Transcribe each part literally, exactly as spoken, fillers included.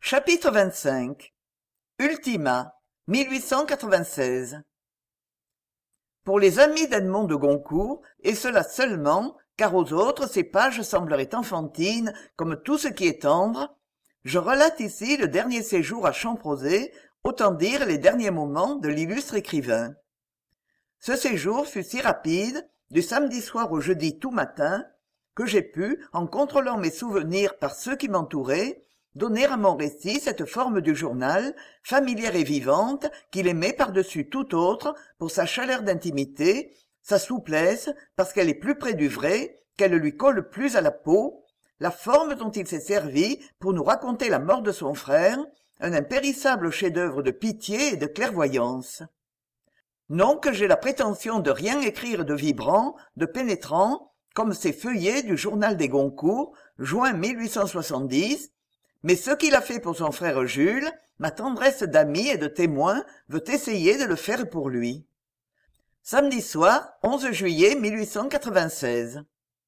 Chapitre vingt-cinq. Ultima, mille huit cent quatre-vingt-seize. Pour les amis d'Edmond de Goncourt, et cela seulement, car aux autres ces pages sembleraient enfantines comme tout ce qui est tendre, je relate ici le dernier séjour à Champrosay, autant dire les derniers moments de l'illustre écrivain. Ce séjour fut si rapide, du samedi soir au jeudi tout matin, que j'ai pu, en contrôlant mes souvenirs par ceux qui m'entouraient, donner à mon récit cette forme du journal, familière et vivante, qu'il aimait par-dessus tout autre pour sa chaleur d'intimité, sa souplesse, parce qu'elle est plus près du vrai, qu'elle lui colle plus à la peau, la forme dont il s'est servi pour nous raconter la mort de son frère, un impérissable chef-d'œuvre de pitié et de clairvoyance. Non que j'aie la prétention de rien écrire de vibrant, de pénétrant, comme ces feuillets du journal des Goncourt, juin mille huit cent soixante-dix, mais ce qu'il a fait pour son frère Jules, ma tendresse d'ami et de témoin veut essayer de le faire pour lui. Samedi soir, onze juillet mille huit cent quatre-vingt-seize.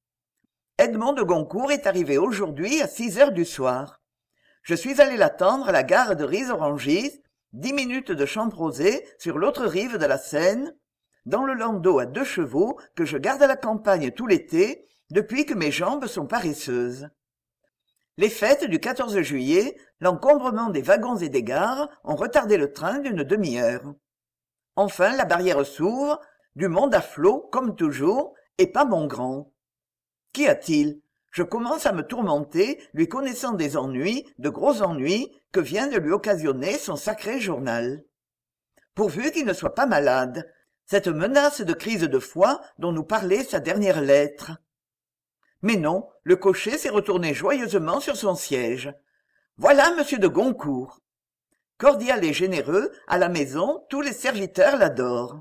Edmond de Goncourt est arrivé aujourd'hui à six heures du soir. Je suis allé l'attendre à la gare de Ris-Orangis, dix minutes de Champrosay sur l'autre rive de la Seine, dans le landau à deux chevaux que je garde à la campagne tout l'été, depuis que mes jambes sont paresseuses. Les fêtes du quatorze juillet, l'encombrement des wagons et des gares ont retardé le train d'une demi-heure. Enfin, la barrière s'ouvre, du monde à flot, comme toujours, et pas mon grand. Qu'y a-t-il? Je commence à me tourmenter, lui connaissant des ennuis, de gros ennuis, que vient de lui occasionner son sacré journal. Pourvu qu'il ne soit pas malade, cette menace de crise de foie dont nous parlait sa dernière lettre. Mais non, le cocher s'est retourné joyeusement sur son siège. Voilà monsieur de Goncourt. Cordial et généreux, à la maison, tous les serviteurs l'adorent.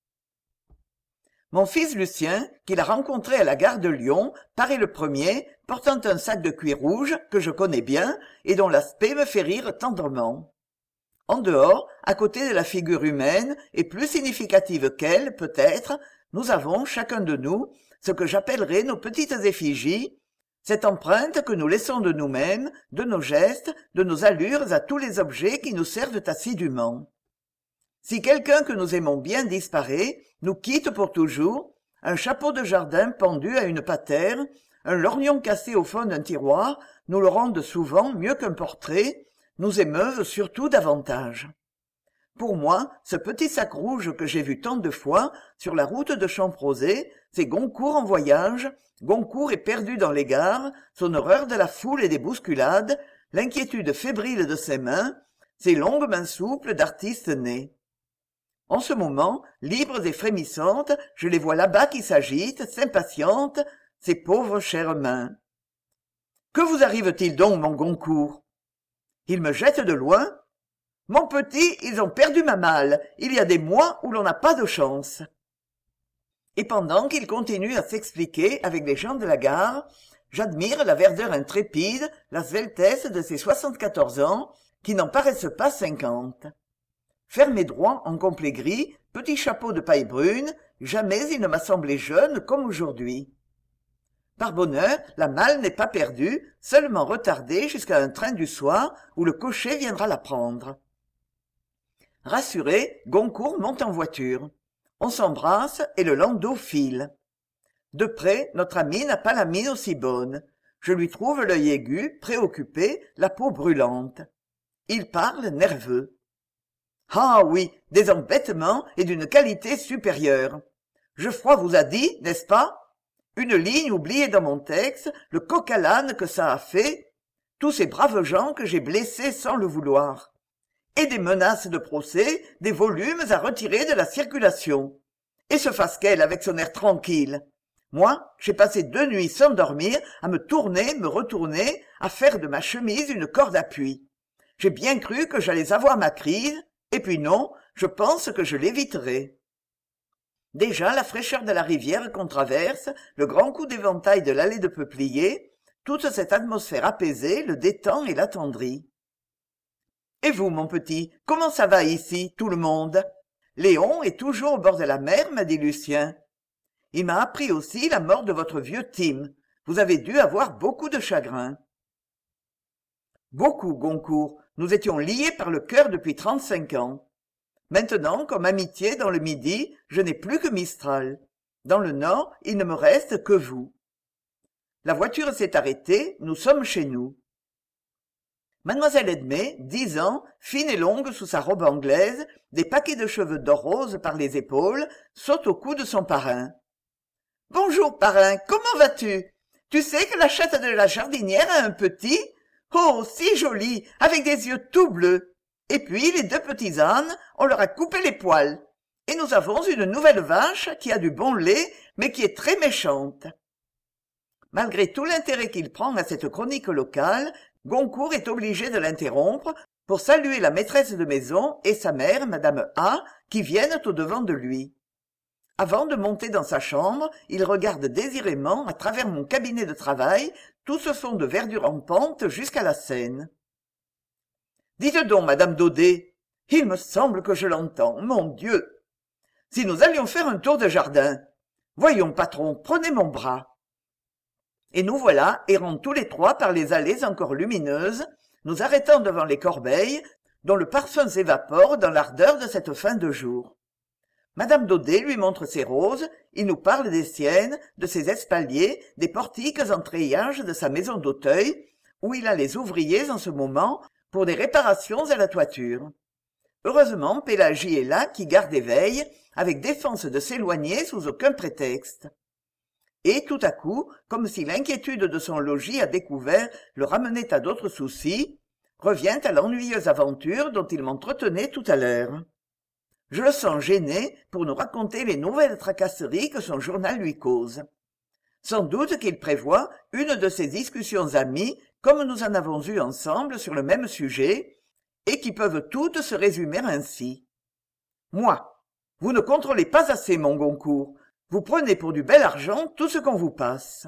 Mon fils Lucien, qu'il a rencontré à la gare de Lyon, paraît le premier, portant un sac de cuir rouge, que je connais bien, et dont l'aspect me fait rire tendrement. En dehors, à côté de la figure humaine, et plus significative qu'elle, peut-être, nous avons, chacun de nous, ce que j'appellerais nos petites effigies, cette empreinte que nous laissons de nous-mêmes, de nos gestes, de nos allures à tous les objets qui nous servent assidûment. Si quelqu'un que nous aimons bien disparaît, nous quitte pour toujours, un chapeau de jardin pendu à une patère, un lorgnon cassé au fond d'un tiroir, nous le rendent souvent mieux qu'un portrait, nous émeuvent surtout davantage. Pour moi, ce petit sac rouge que j'ai vu tant de fois sur la route de Champrosay, c'est Goncourt en voyage, Goncourt est perdu dans les gares, son horreur de la foule et des bousculades, l'inquiétude fébrile de ses mains, ses longues mains souples d'artiste né. En ce moment, libres et frémissantes, je les vois là-bas qui s'agitent, s'impatientent, ces pauvres chères mains. Que vous arrive-t-il donc, mon Goncourt? Il me jette de loin. Mon petit, ils ont perdu ma malle. Il y a des mois où l'on n'a pas de chance. Et pendant qu'il continue à s'expliquer avec les gens de la gare, j'admire la verdeur intrépide, la sveltesse de ses soixante-quatorze ans, qui n'en paraissent pas cinquante. Fermé droit en complet gris, petit chapeau de paille brune, jamais il ne m'a semblé jeune comme aujourd'hui. Par bonheur, la malle n'est pas perdue, seulement retardée jusqu'à un train du soir où le cocher viendra la prendre. Rassuré, Goncourt monte en voiture. On s'embrasse et le landau file. De près, notre ami n'a pas la mine aussi bonne. Je lui trouve l'œil aigu, préoccupé, la peau brûlante. Il parle nerveux. Ah oui, des embêtements et d'une qualité supérieure. Geoffroy vous a dit, n'est-ce pas? Une ligne oubliée dans mon texte, le coq à l'âne que ça a fait, tous ces braves gens que j'ai blessés sans le vouloir. Et des menaces de procès, des volumes à retirer de la circulation. Et ce Fasquelle avec son air tranquille. Moi, j'ai passé deux nuits sans dormir, à me tourner, me retourner, à faire de ma chemise une corde à puits. J'ai bien cru que j'allais avoir ma crise, et puis non, je pense que je l'éviterai. Déjà la fraîcheur de la rivière qu'on traverse, le grand coup d'éventail de l'allée de peupliers, toute cette atmosphère apaisée le détend et l'attendrit. Et vous, mon petit, comment ça va ici, tout le monde? Léon est toujours au bord de la mer, m'a dit Lucien. Il m'a appris aussi la mort de votre vieux Tim. Vous avez dû avoir beaucoup de chagrin. Beaucoup, Goncourt. Nous étions liés par le cœur depuis trente-cinq ans. Maintenant, comme amitié dans le Midi, je n'ai plus que Mistral. Dans le Nord, il ne me reste que vous. La voiture s'est arrêtée, nous sommes chez nous. Mademoiselle Edmé, dix ans, fine et longue sous sa robe anglaise, des paquets de cheveux d'or rose par les épaules, saute au cou de son parrain. « Bonjour, parrain, comment vas-tu? Tu sais que la chatte de la jardinière a un petit? Oh, si joli, avec des yeux tout bleus. Et puis, les deux petits ânes, on leur a coupé les poils. Et nous avons une nouvelle vache qui a du bon lait, mais qui est très méchante. » Malgré tout l'intérêt qu'il prend à cette chronique locale, Goncourt est obligé de l'interrompre pour saluer la maîtresse de maison et sa mère, madame A, qui viennent au-devant de lui. Avant de monter dans sa chambre, il regarde désirément à travers mon cabinet de travail tout ce fond de verdure en pente jusqu'à la Seine. « Dites donc, madame Daudet, il me semble que je l'entends, mon Dieu! Si nous allions faire un tour de jardin. Voyons, patron, prenez mon bras. » Et nous voilà errant tous les trois par les allées encore lumineuses, nous arrêtant devant les corbeilles, dont le parfum s'évapore dans l'ardeur de cette fin de jour. Madame Daudet lui montre ses roses, il nous parle des siennes, de ses espaliers, des portiques en treillage de sa maison d'Auteuil, où il a les ouvriers en ce moment pour des réparations à la toiture. Heureusement, Pélagie est là qui garde éveil, avec défense de s'éloigner sous aucun prétexte. Et tout à coup, comme si l'inquiétude de son logis à découvert le ramenait à d'autres soucis, revient à l'ennuyeuse aventure dont il m'entretenait tout à l'heure. Je le sens gêné pour nous raconter les nouvelles tracasseries que son journal lui cause. Sans doute qu'il prévoit une de ces discussions amies, comme nous en avons eu ensemble sur le même sujet, et qui peuvent toutes se résumer ainsi. Moi, vous ne contrôlez pas assez mon Goncourt. Vous prenez pour du bel argent tout ce qu'on vous passe.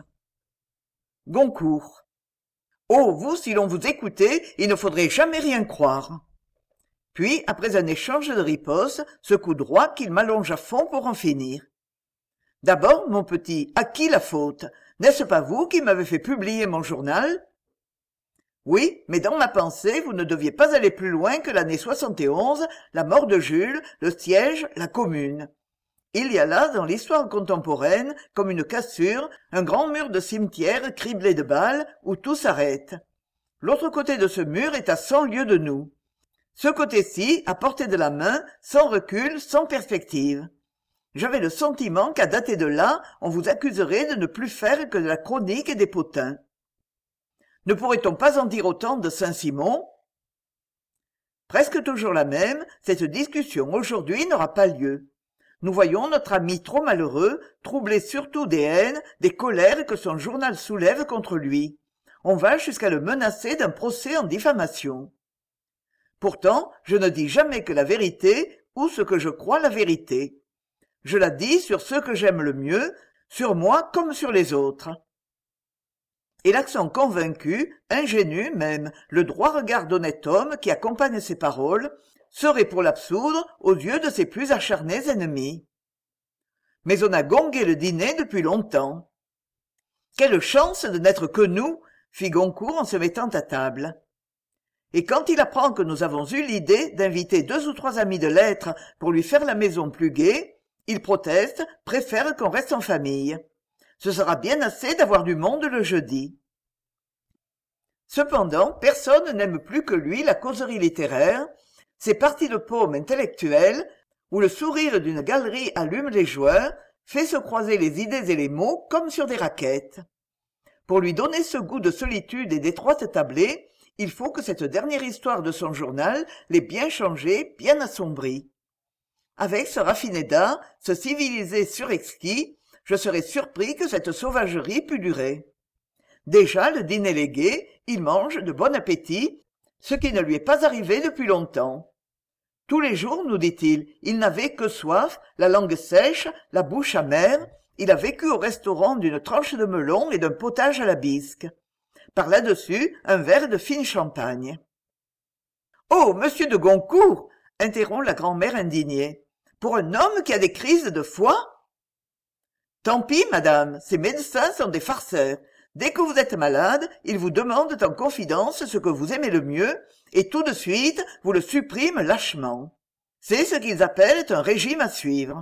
Goncourt. Oh, vous, si l'on vous écoutait, il ne faudrait jamais rien croire. Puis, après un échange de ripostes, ce coup droit qu'il m'allonge à fond pour en finir. D'abord, mon petit, à qui la faute? N'est-ce pas vous qui m'avez fait publier mon journal? Oui, mais dans ma pensée, vous ne deviez pas aller plus loin que l'année soixante et onze, la mort de Jules, le siège, la Commune. Il y a là, dans l'histoire contemporaine, comme une cassure, un grand mur de cimetière criblé de balles, où tout s'arrête. L'autre côté de ce mur est à cent lieues de nous. Ce côté-ci, à portée de la main, sans recul, sans perspective. J'avais le sentiment qu'à dater de là, on vous accuserait de ne plus faire que de la chronique et des potins. Ne pourrait-on pas en dire autant de Saint-Simon? Presque toujours la même, cette discussion aujourd'hui n'aura pas lieu. Nous voyons notre ami trop malheureux, troublé surtout des haines, des colères que son journal soulève contre lui. On va jusqu'à le menacer d'un procès en diffamation. Pourtant, je ne dis jamais que la vérité ou ce que je crois la vérité. Je la dis sur ceux que j'aime le mieux, sur moi comme sur les autres. Et l'accent convaincu, ingénu même, le droit regard d'honnête homme qui accompagne ses paroles, serait pour l'absoudre aux yeux de ses plus acharnés ennemis. Mais on a gongué le dîner depuis longtemps. Quelle chance de n'être que nous, fit Goncourt en se mettant à table. Et quand il apprend que nous avons eu l'idée d'inviter deux ou trois amis de lettres pour lui faire la maison plus gaie, il proteste, préfère qu'on reste en famille. Ce sera bien assez d'avoir du monde le jeudi. Cependant, personne n'aime plus que lui la causerie littéraire, ces parties de paume intellectuelles, où le sourire d'une galerie allume les joueurs, fait se croiser les idées et les mots comme sur des raquettes. Pour lui donner ce goût de solitude et d'étroite tablée, il faut que cette dernière histoire de son journal l'ait bien changé, bien assombri. Avec ce raffiné d'art, ce civilisé surexquis, je serais surpris que cette sauvagerie pût durer. Déjà, le dîner légué, il mange de bon appétit, ce qui ne lui est pas arrivé depuis longtemps. Tous les jours, nous dit-il, il n'avait que soif, la langue sèche, la bouche amère. Il a vécu au restaurant d'une tranche de melon et d'un potage à la bisque. Par là-dessus, un verre de fine champagne. « Oh, monsieur de Goncourt !» interrompt la grand-mère indignée. « Pour un homme qui a des crises de foie ?»« Tant pis, madame, ces médecins sont des farceurs. Dès que vous êtes malade, ils vous demandent en confidence ce que vous aimez le mieux, et tout de suite vous le suppriment lâchement. C'est ce qu'ils appellent un régime à suivre.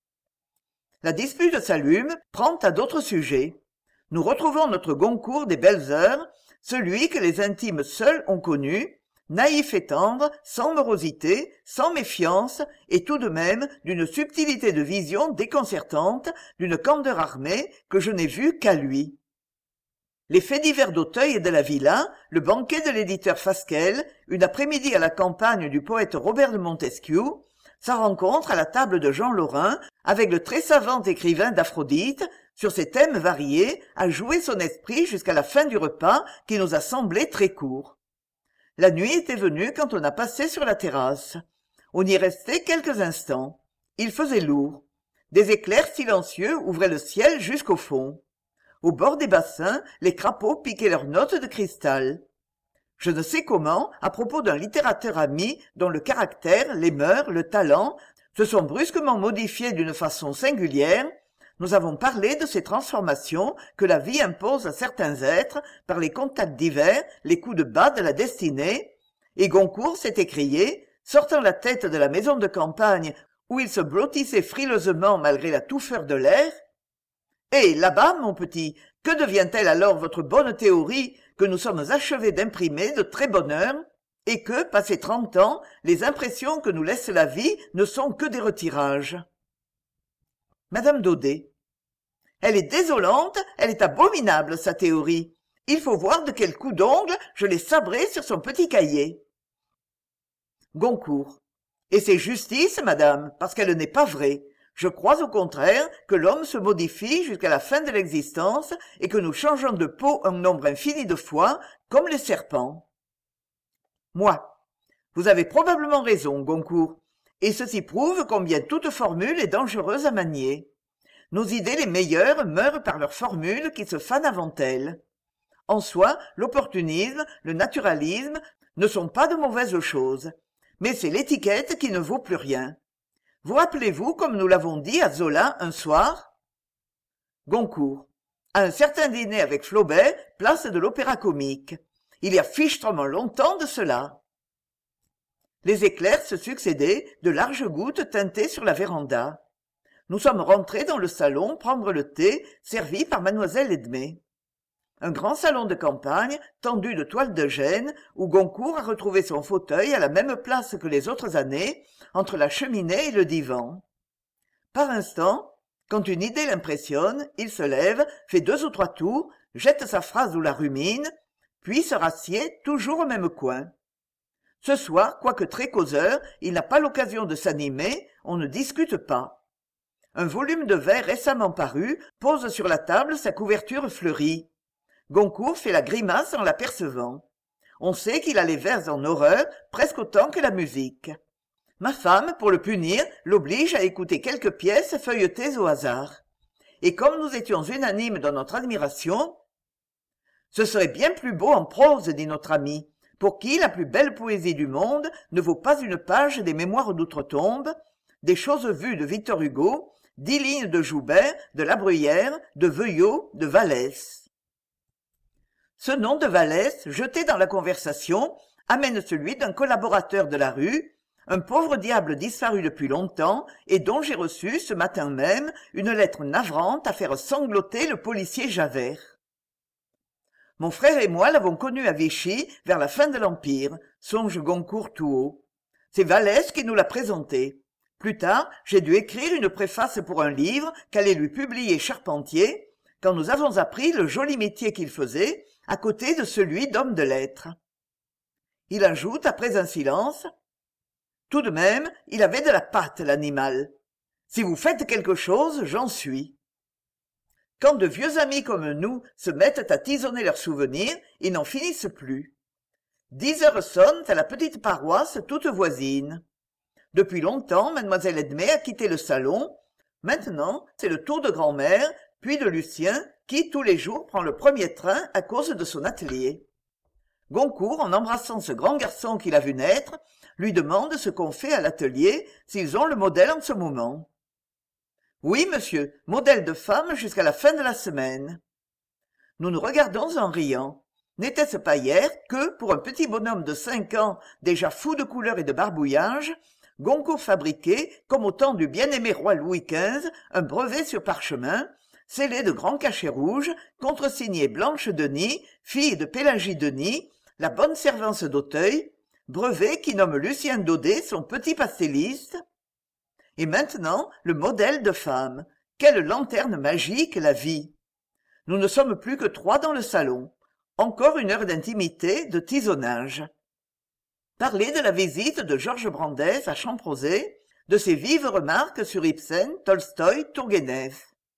La dispute s'allume, prend à d'autres sujets. Nous retrouvons notre Goncourt des belles heures, celui que les intimes seuls ont connu, naïf et tendre, sans morosité, sans méfiance, et tout de même d'une subtilité de vision déconcertante, d'une candeur armée que je n'ai vue qu'à lui. Les faits divers d'Auteuil et de la villa, le banquet de l'éditeur Fasquelle, une après-midi à la campagne du poète Robert de Montesquieu, sa rencontre à la table de Jean Lorrain avec le très savant écrivain d'Aphrodite, sur ces thèmes variés, a joué son esprit jusqu'à la fin du repas qui nous a semblé très court. La nuit était venue quand on a passé sur la terrasse. On y restait quelques instants. Il faisait lourd. Des éclairs silencieux ouvraient le ciel jusqu'au fond. Au bord des bassins, les crapauds piquaient leurs notes de cristal. Je ne sais comment, à propos d'un littérateur ami dont le caractère, les mœurs, le talent se sont brusquement modifiés d'une façon singulière, nous avons parlé de ces transformations que la vie impose à certains êtres par les contacts divers, les coups de bas de la destinée, et Goncourt s'est écrié, sortant la tête de la maison de campagne où il se blottissait frileusement malgré la touffeur de l'air. Eh, là-bas, mon petit, que devient-elle alors votre bonne théorie que nous sommes achevés d'imprimer de très bonne heure, et que, passé trente ans, les impressions que nous laisse la vie ne sont que des retirages. Madame Daudet. Elle est désolante, elle est abominable, sa théorie. Il faut voir de quel coup d'ongle je l'ai sabrée sur son petit cahier. Goncourt. Et c'est justice, madame, parce qu'elle n'est pas vraie. Je crois au contraire que l'homme se modifie jusqu'à la fin de l'existence et que nous changeons de peau un nombre infini de fois, comme les serpents. Moi. Vous avez probablement raison, Goncourt, et ceci prouve combien toute formule est dangereuse à manier. Nos idées les meilleures meurent par leurs formules qui se fanent avant elles. En soi, l'opportunisme, le naturalisme ne sont pas de mauvaises choses, mais c'est l'étiquette qui ne vaut plus rien. Vous rappelez-vous comme nous l'avons dit à Zola un soir? Goncourt. À un certain dîner avec Flaubert, place de l'Opéra-Comique. Il y a fichtrement longtemps de cela. Les éclairs se succédaient, de larges gouttes teintées sur la véranda. Nous sommes rentrés dans le salon prendre le thé servi par mademoiselle Edmé. Un grand salon de campagne, tendu de toile de Gênes, où Goncourt a retrouvé son fauteuil à la même place que les autres années, entre la cheminée et le divan. Par instant, quand une idée l'impressionne, il se lève, fait deux ou trois tours, jette sa phrase ou la rumine, puis se rassied toujours au même coin. Ce soir, quoique très causeur, il n'a pas l'occasion de s'animer, on ne discute pas. Un volume de vers récemment paru pose sur la table sa couverture fleurie. Goncourt fait la grimace en l'apercevant. On sait qu'il a les vers en horreur presque autant que la musique. Ma femme, pour le punir, l'oblige à écouter quelques pièces feuilletées au hasard. Et comme nous étions unanimes dans notre admiration, « Ce serait bien plus beau en prose, dit notre ami, pour qui la plus belle poésie du monde ne vaut pas une page des Mémoires d'outre-tombe, des Choses vues de Victor Hugo, dix lignes de Joubert, de La Bruyère, de Veuillot, de Vallès. » Ce nom de Vallès, jeté dans la conversation, amène celui d'un collaborateur de la rue, un pauvre diable disparu depuis longtemps et dont j'ai reçu ce matin même une lettre navrante à faire sangloter le policier Javert. Mon frère et moi l'avons connu à Vichy vers la fin de l'Empire, songe Goncourt tout haut. C'est Vallès qui nous l'a présenté. Plus tard, j'ai dû écrire une préface pour un livre qu'allait lui publier Charpentier, quand nous avons appris le joli métier qu'il faisait, à côté de celui d'homme de lettres. Il ajoute, après un silence, « Tout de même, il avait de la patte, l'animal. Si vous faites quelque chose, j'en suis. » Quand de vieux amis comme nous se mettent à tisonner leurs souvenirs, ils n'en finissent plus. Dix heures sonnent à la petite paroisse toute voisine. Depuis longtemps, mademoiselle Edmé a quitté le salon. Maintenant, c'est le tour de grand-mère, puis de Lucien, qui, tous les jours, prend le premier train à cause de son atelier. Goncourt, en embrassant ce grand garçon qu'il a vu naître, lui demande ce qu'on fait à l'atelier, s'ils ont le modèle en ce moment. « Oui, monsieur, modèle de femme jusqu'à la fin de la semaine. » nous nous regardons en riant. N'était-ce pas hier que, pour un petit bonhomme de cinq ans, déjà fou de couleurs et de barbouillage, Goncourt fabriquait, comme au temps du bien-aimé roi Louis quinze, un brevet sur parchemin, scellé de grands cachets rouges, contresigné Blanche Denis, fille de Pélagie Denis, la bonne servance d'Auteuil, brevet qui nomme Lucien Daudet son petit pastelliste. Et maintenant, le modèle de femme. Quelle lanterne magique, la vie! Nous ne sommes plus que trois dans le salon. Encore une heure d'intimité, de tisonnage. Parler de la visite de Georges Brandes à Champrosay, de ses vives remarques sur Ibsen, Tolstoï, Tourgueniev.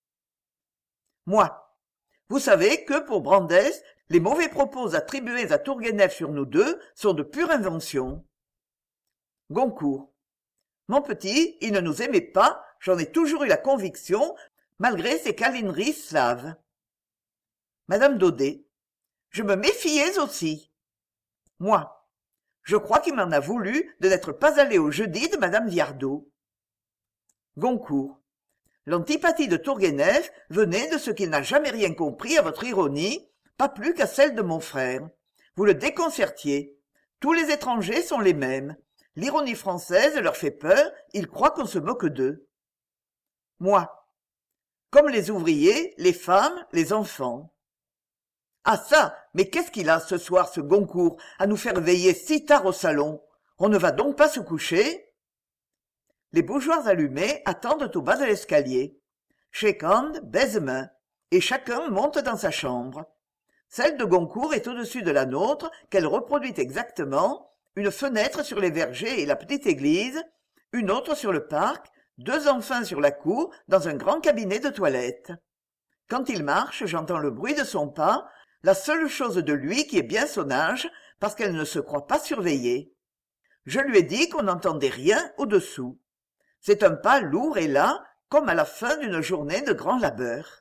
Moi. Vous savez que, pour Brandes, les mauvais propos attribués à Tourgueniev sur nous deux sont de pure invention. Goncourt. Mon petit, il ne nous aimait pas, j'en ai toujours eu la conviction, malgré ses câlineries slaves. Madame Daudet. Je me méfiais aussi. Moi. Je crois qu'il m'en a voulu de n'être pas allé au jeudi de madame Viardot. Goncourt. L'antipathie de Tourgueniev venait de ce qu'il n'a jamais rien compris à votre ironie, pas plus qu'à celle de mon frère. Vous le déconcertiez. Tous les étrangers sont les mêmes. L'ironie française leur fait peur, ils croient qu'on se moque d'eux. Moi. Comme les ouvriers, les femmes, les enfants. Ah ça, mais qu'est-ce qu'il a ce soir, ce Goncourt, à nous faire veiller si tard au salon? On ne va donc pas se coucher? Les bougeoirs allumés attendent au bas de l'escalier. Shake-hand, baise-main, et chacun monte dans sa chambre. Celle de Goncourt est au-dessus de la nôtre, qu'elle reproduit exactement, une fenêtre sur les vergers et la petite église, une autre sur le parc, deux enfants sur la cour, dans un grand cabinet de toilette. Quand il marche, j'entends le bruit de son pas, la seule chose de lui qui est bien son âge, parce qu'elle ne se croit pas surveillée. Je lui ai dit qu'on n'entendait rien au-dessous. C'est un pas lourd et las, comme à la fin d'une journée de grand labeur.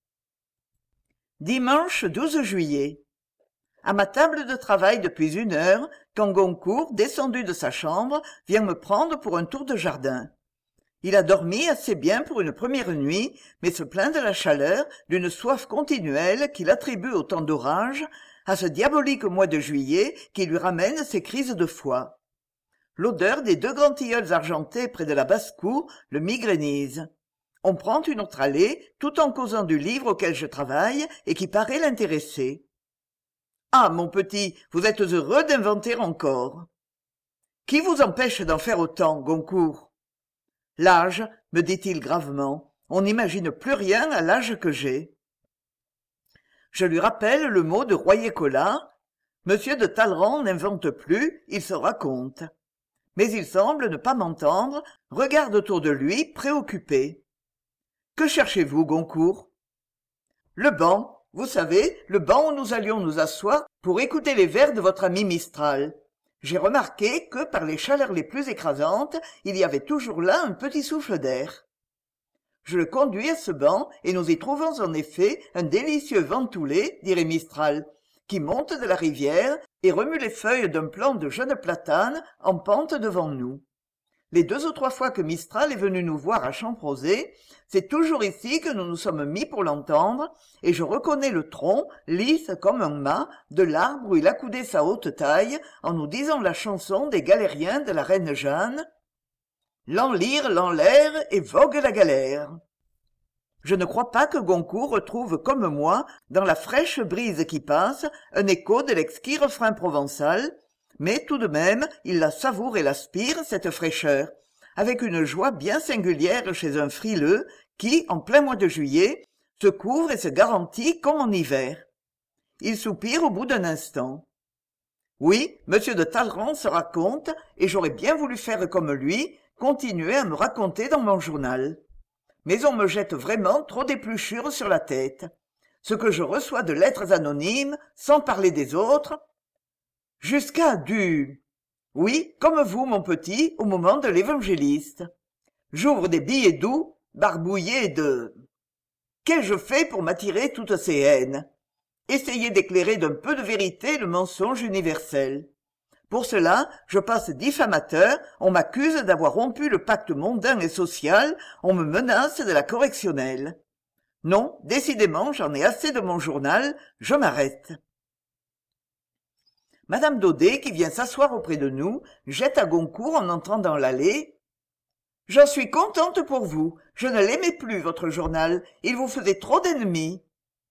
Dimanche douze juillet. À ma table de travail depuis une heure, quand Goncourt, descendu de sa chambre, vient me prendre pour un tour de jardin. Il a dormi assez bien pour une première nuit, mais se plaint de la chaleur, d'une soif continuelle qu'il attribue au temps d'orage, à ce diabolique mois de juillet qui lui ramène ses crises de foie. L'odeur des deux grands tilleuls argentés près de la basse-cour le migrénise. On prend une autre allée, tout en causant du livre auquel je travaille et qui paraît l'intéresser. « Ah, mon petit, vous êtes heureux d'inventer encore. »« Qui vous empêche d'en faire autant, Goncourt ?»« L'âge, me dit-il gravement. On n'imagine plus rien à l'âge que j'ai. » Je lui rappelle le mot de Royer-Collard. Monsieur de Talleyrand n'invente plus, il se raconte. Mais il semble ne pas m'entendre, regarde autour de lui, préoccupé. « Que cherchez-vous, Goncourt ?»« Le banc. Vous savez, le banc où nous allions nous asseoir pour écouter les vers de votre ami Mistral. J'ai remarqué que, par les chaleurs les plus écrasantes, il y avait toujours là un petit souffle d'air. Je le conduis à ce banc, et nous y trouvons en effet un délicieux ventoulé, dirait Mistral, qui monte de la rivière et remue les feuilles d'un plant de jeunes platanes en pente devant nous. Les deux ou trois fois que Mistral est venu nous voir à Champrosay, c'est toujours ici que nous nous sommes mis pour l'entendre, et je reconnais le tronc, lisse comme un mât, de l'arbre où il accoudait sa haute taille, en nous disant la chanson des galériens de la reine Jeanne. « L'enlyre, l'enlaire, et vogue la galère ». Je ne crois pas que Goncourt retrouve comme moi, dans la fraîche brise qui passe, un écho de l'exquis refrain provençal, mais tout de même il la savoure et l'aspire, cette fraîcheur, avec une joie bien singulière chez un frileux qui, en plein mois de juillet, se couvre et se garantit comme en hiver. Il soupire au bout d'un instant. Oui, monsieur de Talleyrand se raconte, et j'aurais bien voulu faire comme lui, continuer à me raconter dans mon journal. Mais on me jette vraiment trop d'épluchures sur la tête. Ce que je reçois de lettres anonymes, sans parler des autres, jusqu'à du... Oui, comme vous, mon petit, au moment de l'évangéliste. J'ouvre des billets doux, barbouillés de... Qu'ai-je fait pour m'attirer toutes ces haines? Essayer d'éclairer d'un peu de vérité le mensonge universel. Pour cela, je passe diffamateur, on m'accuse d'avoir rompu le pacte mondain et social, on me menace de la correctionnelle. Non, décidément, j'en ai assez de mon journal, je m'arrête. Madame Daudet, qui vient s'asseoir auprès de nous, jette à Goncourt en entrant dans l'allée. J'en suis contente pour vous. Je ne l'aimais plus, votre journal. Il vous faisait trop d'ennemis.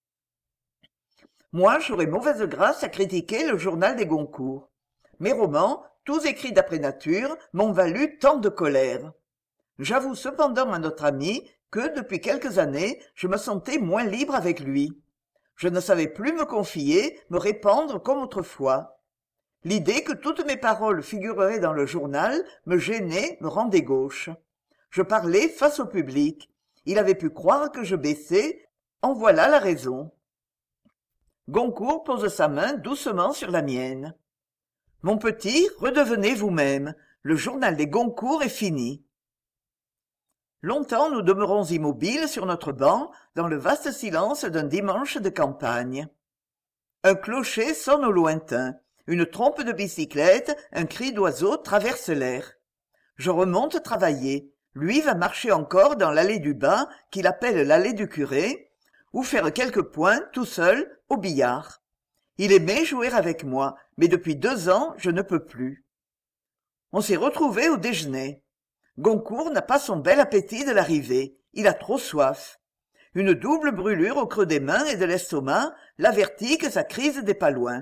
Moi, j'aurais mauvaise grâce à critiquer le journal des Goncourt. Mes romans, tous écrits d'après nature, m'ont valu tant de colère. J'avoue cependant à notre ami que, depuis quelques années, je me sentais moins libre avec lui. Je ne savais plus me confier, me répandre comme autrefois. L'idée que toutes mes paroles figureraient dans le journal me gênait, me rendait gauche. Je parlais face au public. Il avait pu croire que je baissais. En voilà la raison. Goncourt pose sa main doucement sur la mienne. Mon petit, redevenez vous-même. Le journal des Goncourt est fini. Longtemps nous demeurons immobiles sur notre banc, dans le vaste silence d'un dimanche de campagne. Un clocher sonne au lointain. Une trompe de bicyclette, un cri d'oiseau traverse l'air. Je remonte travailler. Lui va marcher encore dans l'allée du bas, qu'il appelle l'allée du curé, ou faire quelques points, tout seul, au billard. Il aimait jouer avec moi, mais depuis deux ans, je ne peux plus. On s'est retrouvés au déjeuner. Goncourt n'a pas son bel appétit de l'arrivée. Il a trop soif. Une double brûlure au creux des mains et de l'estomac l'avertit que sa crise n'est pas loin.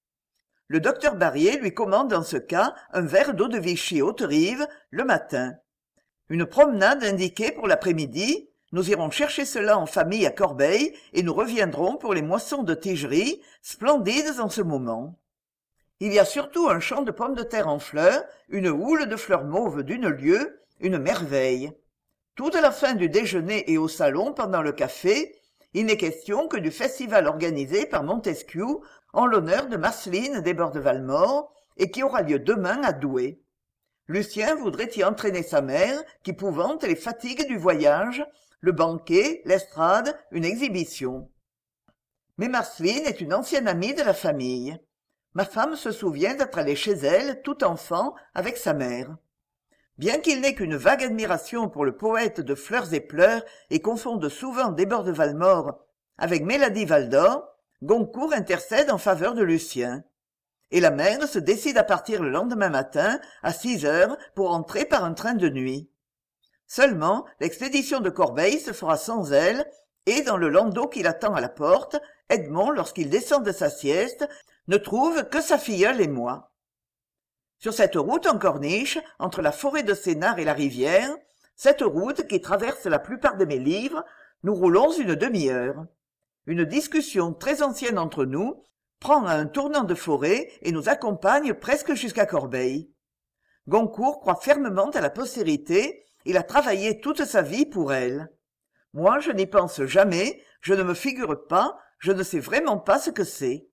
Le docteur Barrier lui commande dans ce cas un verre d'eau de Vichy Haute-Rive le matin. Une promenade indiquée pour l'après-midi. Nous irons chercher cela en famille à Corbeil et nous reviendrons pour les moissons de tigerie, splendides en ce moment. Il y a surtout un champ de pommes de terre en fleurs, une houle de fleurs mauves d'une lieue, une merveille. Toute la fin du déjeuner et au salon pendant le café, il n'est question que du festival organisé par Montesquieu en l'honneur de Marceline Desbordes-Valmore et qui aura lieu demain à Douai. Lucien voudrait y entraîner sa mère, qui pouvante les fatigues du voyage, le banquet, l'estrade, une exhibition. Mais Marceline est une ancienne amie de la famille. Ma femme se souvient d'être allée chez elle, tout enfant, avec sa mère. Bien qu'il n'ait qu'une vague admiration pour le poète de Fleurs et pleurs et confonde souvent Desbordes-Valmore avec Mélanie Valdor, Goncourt intercède en faveur de Lucien. Et la mère se décide à partir le lendemain matin, à six heures, pour entrer par un train de nuit. Seulement, l'expédition de Corbeil se fera sans elle, et dans le landau qui l'attend à la porte, Edmond, lorsqu'il descend de sa sieste, ne trouve que sa filleule et moi. Sur cette route en corniche, entre la forêt de Sénart et la rivière, cette route qui traverse la plupart de mes livres, nous roulons une demi-heure. Une discussion très ancienne entre nous prend un tournant de forêt et nous accompagne presque jusqu'à Corbeil. Goncourt croit fermement à la postérité, il a travaillé toute sa vie pour elle. Moi, je n'y pense jamais, je ne me figure pas, je ne sais vraiment pas ce que c'est.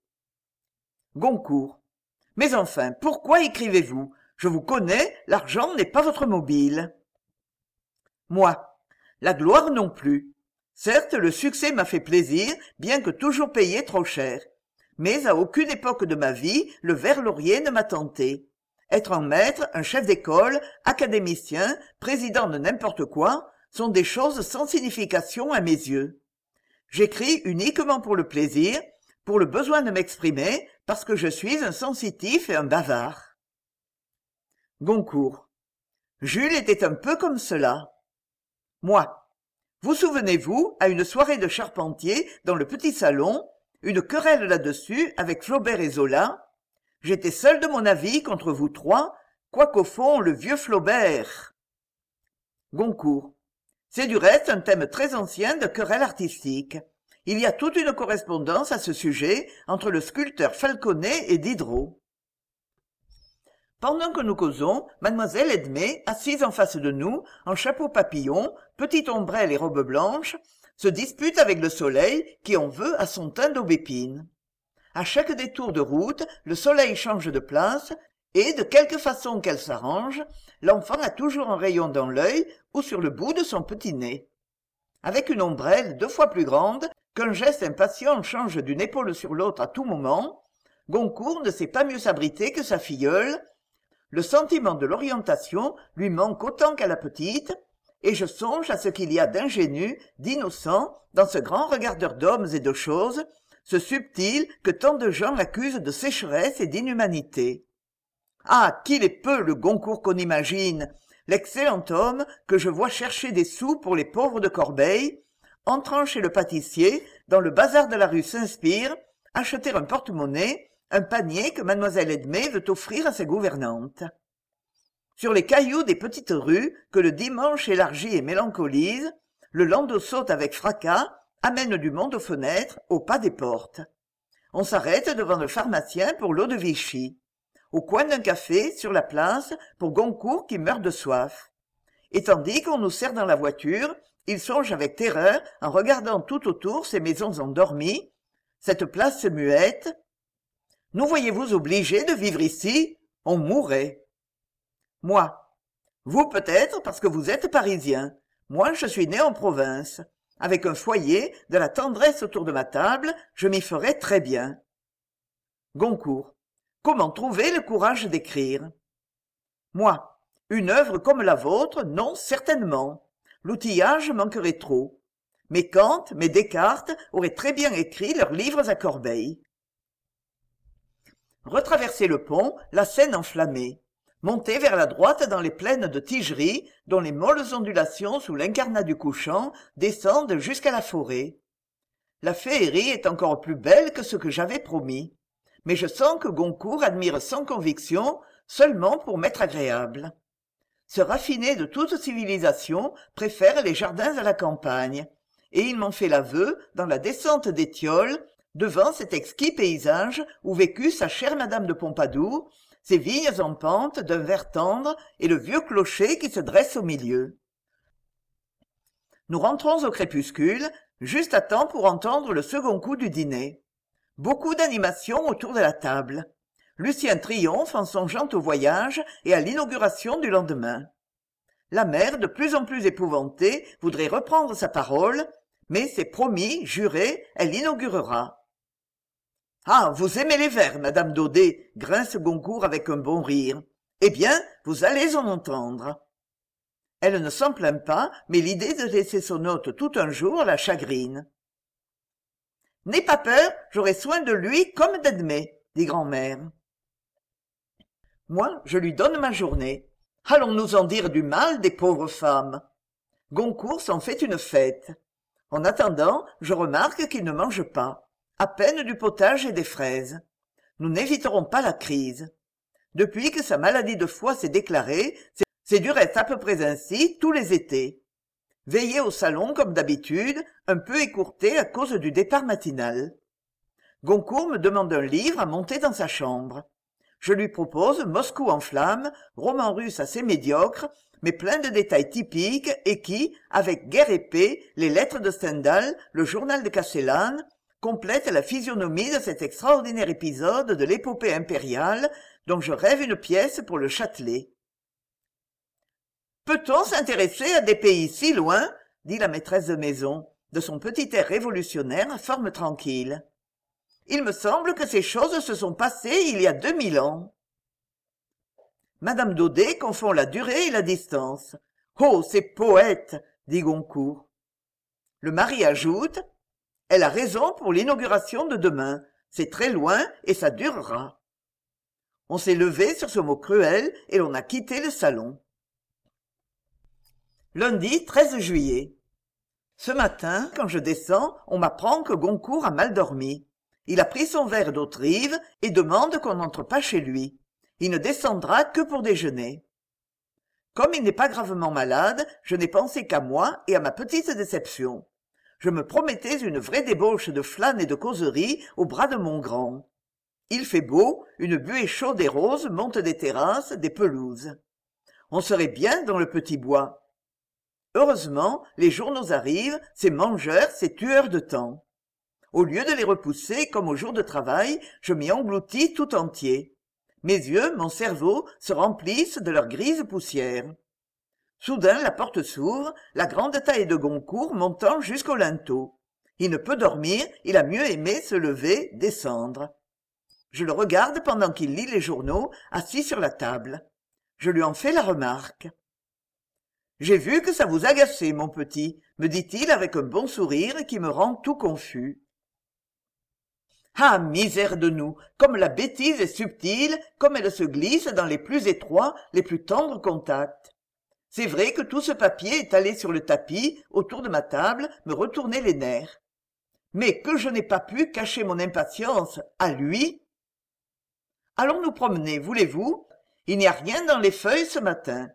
Goncourt. Mais enfin, pourquoi écrivez-vous? Je vous connais, l'argent n'est pas votre mobile. Moi. La gloire non plus. Certes, le succès m'a fait plaisir, bien que toujours payé trop cher. Mais à aucune époque de ma vie, le vert laurier ne m'a tenté. Être un maître, un chef d'école, académicien, président de n'importe quoi, sont des choses sans signification à mes yeux. J'écris uniquement pour le plaisir, pour le besoin de m'exprimer, parce que je suis un sensitif et un bavard. Goncourt. Jules était un peu comme cela. Moi. Vous souvenez-vous, à une soirée de Charpentier, dans le petit salon, une querelle là-dessus avec Flaubert et Zola. J'étais seul de mon avis contre vous trois, quoiqu'au fond le vieux Flaubert. Goncourt. C'est du reste un thème très ancien de querelle artistique. Il y a toute une correspondance à ce sujet entre le sculpteur Falconet et Diderot. Pendant que nous causons, mademoiselle Edmé, assise en face de nous, en chapeau papillon, petite ombrelle et robe blanche, se dispute avec le soleil qui en veut à son teint d'aubépine. À chaque détour de route, le soleil change de place, et de quelque façon qu'elle s'arrange, l'enfant a toujours un rayon dans l'œil ou sur le bout de son petit nez. Avec une ombrelle deux fois plus grande, qu'un geste impatient change d'une épaule sur l'autre à tout moment, Goncourt ne sait pas mieux s'abriter que sa filleule. Le sentiment de l'orientation lui manque autant qu'à la petite, et je songe à ce qu'il y a d'ingénu, d'innocent dans ce grand regardeur d'hommes et de choses, ce subtil que tant de gens accusent de sécheresse et d'inhumanité. Ah, qu'il est peu le Goncourt qu'on imagine, l'excellent homme que je vois chercher des sous pour les pauvres de Corbeil, entrant chez le pâtissier, dans le bazar de la rue Saint-Spire, acheter un porte-monnaie, un panier que mademoiselle Edmée veut offrir à sa gouvernante. Sur les cailloux des petites rues que le dimanche élargit et mélancolise, le landau saute avec fracas, amène du monde aux fenêtres, au pas des portes. On s'arrête devant le pharmacien pour l'eau de Vichy. Au coin d'un café, sur la place, pour Goncourt qui meurt de soif. Et tandis qu'on nous sert dans la voiture, il songe avec terreur, en regardant tout autour ces maisons endormies, cette place muette. Nous voyez-vous obligés de vivre ici? On mourrait. Moi. Vous peut-être parce que vous êtes parisien. Moi, je suis né en province. Avec un foyer, de la tendresse autour de ma table, je m'y ferais très bien. Goncourt. Comment trouver le courage d'écrire? Moi. Une œuvre comme la vôtre, non, certainement. L'outillage manquerait trop. Mes Kant, mes Descartes auraient très bien écrit leurs livres à Corbeil. Retraverser le pont, la Seine enflammée. Monter vers la droite dans les plaines de Tigerie, dont les molles ondulations sous l'incarnat du couchant descendent jusqu'à la forêt. La féerie est encore plus belle que ce que j'avais promis. Mais je sens que Goncourt admire sans conviction, seulement pour m'être agréable. Ce raffiné de toute civilisation préfère les jardins à la campagne, et il m'en fait l'aveu dans la descente des Tilleuls, devant cet exquis paysage où vécut sa chère Madame de Pompadour, ses vignes en pente d'un vert tendre et le vieux clocher qui se dresse au milieu. Nous rentrons au crépuscule, juste à temps pour entendre le second coup du dîner. Beaucoup d'animation autour de la table. Lucien triomphe en songeant au voyage et à l'inauguration du lendemain. La mère, de plus en plus épouvantée, voudrait reprendre sa parole, mais c'est promis, juré, elle l'inaugurera. « Ah, vous aimez les vers, madame Daudet !» grince Goncourt avec un bon rire. « Eh bien, vous allez en entendre. » Elle ne s'en plaint pas, mais l'idée de laisser son hôte tout un jour la chagrine. « N'aie pas peur, j'aurai soin de lui comme d'Edmée, » dit grand-mère. Moi, je lui donne ma journée. Allons-nous en dire du mal des pauvres femmes? Goncourt s'en fait une fête. En attendant, je remarque qu'il ne mange pas. À peine du potage et des fraises. Nous n'éviterons pas la crise. Depuis que sa maladie de foie s'est déclarée, c'est du reste à peu près ainsi tous les étés. Veillé au salon comme d'habitude, un peu écourté à cause du départ matinal. Goncourt me demande un livre à monter dans sa chambre. Je lui propose Moscou en flammes, roman russe assez médiocre, mais plein de détails typiques et qui, avec Guerre et paix, les lettres de Stendhal, le journal de Castellane, complètent la physionomie de cet extraordinaire épisode de l'épopée impériale dont je rêve une pièce pour le Châtelet. « Peut-on s'intéresser à des pays si loin ?» dit la maîtresse de maison, de son petit air révolutionnaire à forme tranquille. « Il me semble que ces choses se sont passées il y a deux mille ans. » Madame Daudet confond la durée et la distance. « Oh, c'est poète !» dit Goncourt. Le mari ajoute « Elle a raison pour l'inauguration de demain. C'est très loin et ça durera. » On s'est levé sur ce mot cruel et l'on a quitté le salon. Lundi treize juillet. Ce matin, quand je descends, on m'apprend que Goncourt a mal dormi. Il a pris son verre d'Autrive et demande qu'on n'entre pas chez lui. Il ne descendra que pour déjeuner. Comme il n'est pas gravement malade, je n'ai pensé qu'à moi et à ma petite déception. Je me promettais une vraie débauche de flâne et de causerie au bras de mon grand. Il fait beau, une buée chaude et rose monte des terrasses, des pelouses. On serait bien dans le petit bois. Heureusement, les journaux arrivent, ces mangeurs, ces tueurs de temps. Au lieu de les repousser comme au jour de travail, je m'y engloutis tout entier. Mes yeux, mon cerveau, se remplissent de leur grise poussière. Soudain, la porte s'ouvre, la grande taille de Goncourt montant jusqu'au linteau. Il ne peut dormir, il a mieux aimé se lever, descendre. Je le regarde pendant qu'il lit les journaux, assis sur la table. Je lui en fais la remarque. J'ai vu que ça vous agaçait, mon petit, me dit-il avec un bon sourire qui me rend tout confus. Ah, misère de nous, comme la bêtise est subtile, comme elle se glisse dans les plus étroits, les plus tendres contacts. C'est vrai que tout ce papier étalé sur le tapis, autour de ma table, me retournait les nerfs. Mais que je n'ai pas pu cacher mon impatience à lui. Allons nous promener, voulez-vous? Il n'y a rien dans les feuilles ce matin.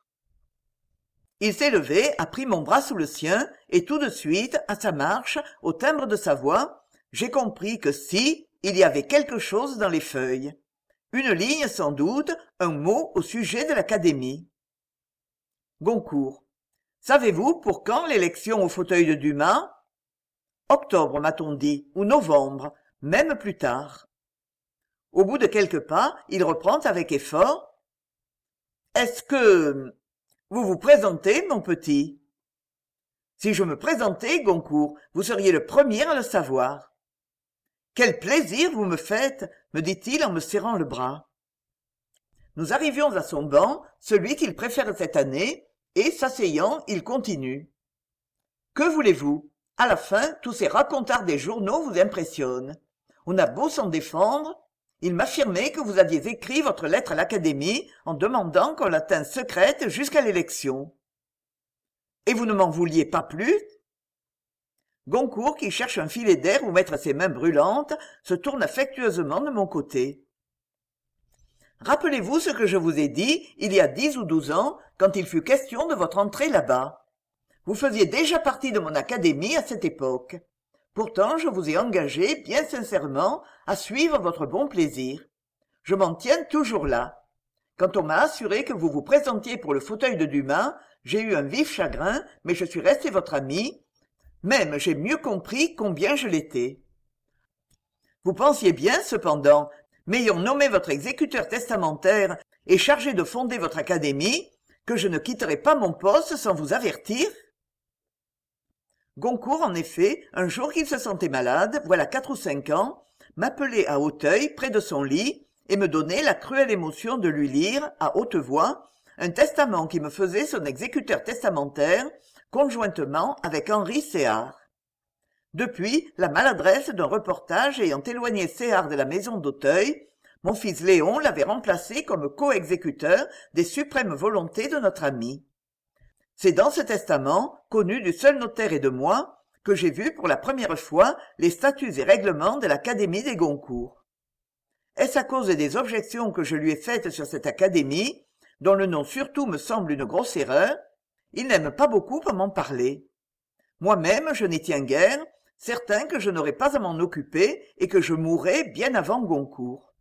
Il s'est levé, a pris mon bras sous le sien, et tout de suite, à sa marche, au timbre de sa voix, j'ai compris que si, il y avait quelque chose dans les feuilles. Une ligne sans doute, un mot au sujet de l'Académie. Goncourt. Savez-vous pour quand l'élection au fauteuil de Dumas? Octobre, m'a-t-on dit, ou novembre, même plus tard. Au bout de quelques pas, il reprend avec effort. Est-ce que vous vous présentez, mon petit? Si je me présentais, Goncourt, vous seriez le premier à le savoir. Quel plaisir vous me faites, me dit-il en me serrant le bras. Nous arrivions à son banc, celui qu'il préfère cette année, et, s'asseyant, il continue. Que voulez-vous? À la fin, tous ces racontards des journaux vous impressionnent. On a beau s'en défendre. Il m'affirmait que vous aviez écrit votre lettre à l'Académie en demandant qu'on la tînt secrète jusqu'à l'élection. Et vous ne m'en vouliez pas plus? Goncourt, qui cherche un filet d'air où mettre ses mains brûlantes, se tourne affectueusement de mon côté. Rappelez-vous ce que je vous ai dit il y a dix ou douze ans, quand il fut question de votre entrée là-bas. Vous faisiez déjà partie de mon académie à cette époque. Pourtant, je vous ai engagé, bien sincèrement, à suivre votre bon plaisir. Je m'en tiens toujours là. Quand on m'a assuré que vous vous présentiez pour le fauteuil de Dumas, j'ai eu un vif chagrin, mais je suis resté votre ami. Même j'ai mieux compris combien je l'étais. Vous pensiez bien, cependant, m'ayant nommé votre exécuteur testamentaire et chargé de fonder votre académie, que je ne quitterais pas mon poste sans vous avertir? Goncourt, en effet, un jour qu'il se sentait malade, voilà quatre ou cinq ans, m'appelait à Auteuil, près de son lit, et me donnait la cruelle émotion de lui lire, à haute voix, un testament qui me faisait son exécuteur testamentaire, conjointement avec Henri Séhard. Depuis, la maladresse d'un reportage ayant éloigné Séhard de la maison d'Auteuil, mon fils Léon l'avait remplacé comme co-exécuteur des suprêmes volontés de notre ami. C'est dans ce testament, connu du seul notaire et de moi, que j'ai vu pour la première fois les statuts et règlements de l'Académie des Goncourt. Est-ce à cause des objections que je lui ai faites sur cette académie, dont le nom surtout me semble une grosse erreur? Il n'aime pas beaucoup à m'en parler. Moi-même, je n'y tiens guère, certain que je n'aurais pas à m'en occuper et que je mourrais bien avant Goncourt.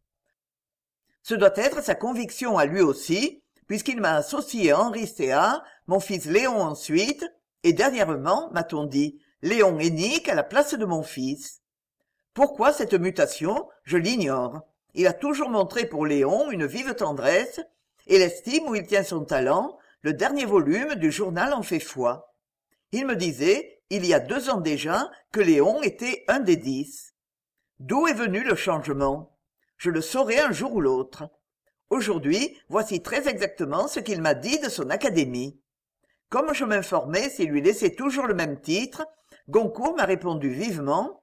Ce doit être sa conviction à lui aussi, puisqu'il m'a associé à Henri Séhard, mon fils Léon ensuite, et dernièrement, m'a-t-on dit, Léon Hénique à la place de mon fils. Pourquoi cette mutation, je l'ignore. Il a toujours montré pour Léon une vive tendresse, et l'estime où il tient son talent, le dernier volume du journal en fait foi. Il me disait, il y a deux ans déjà, que Léon était un des dix. D'où est venu le changement? Je le saurai un jour ou l'autre. Aujourd'hui, voici très exactement ce qu'il m'a dit de son académie. Comme je m'informais s'il lui laissait toujours le même titre, Goncourt m'a répondu vivement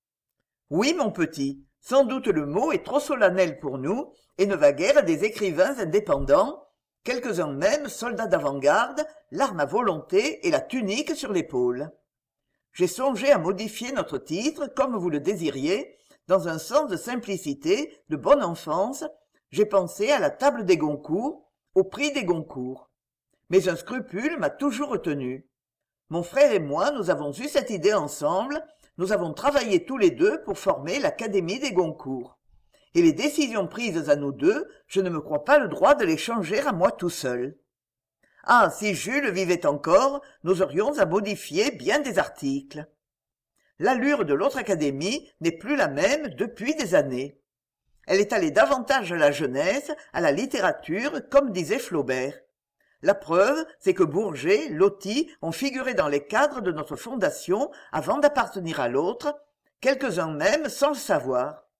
« Oui, mon petit, sans doute le mot est trop solennel pour nous et ne va guère à des écrivains indépendants, quelques-uns même soldats d'avant-garde, l'arme à volonté et la tunique sur l'épaule. J'ai songé à modifier notre titre, comme vous le désiriez, dans un sens de simplicité, de bonne enfance. J'ai pensé à la table des Goncourt, au prix des Goncourt. Mais un scrupule m'a toujours retenu. Mon frère et moi, nous avons eu cette idée ensemble, nous avons travaillé tous les deux pour former l'Académie des Goncourt. Et les décisions prises à nous deux, je ne me crois pas le droit de les changer à moi tout seul. Ah, si Jules vivait encore, nous aurions à modifier bien des articles. L'allure de l'autre académie n'est plus la même depuis des années. Elle est allée davantage à la jeunesse, à la littérature, comme disait Flaubert. La preuve, c'est que Bourget, Loti ont figuré dans les cadres de notre fondation avant d'appartenir à l'autre, quelques-uns même sans le savoir.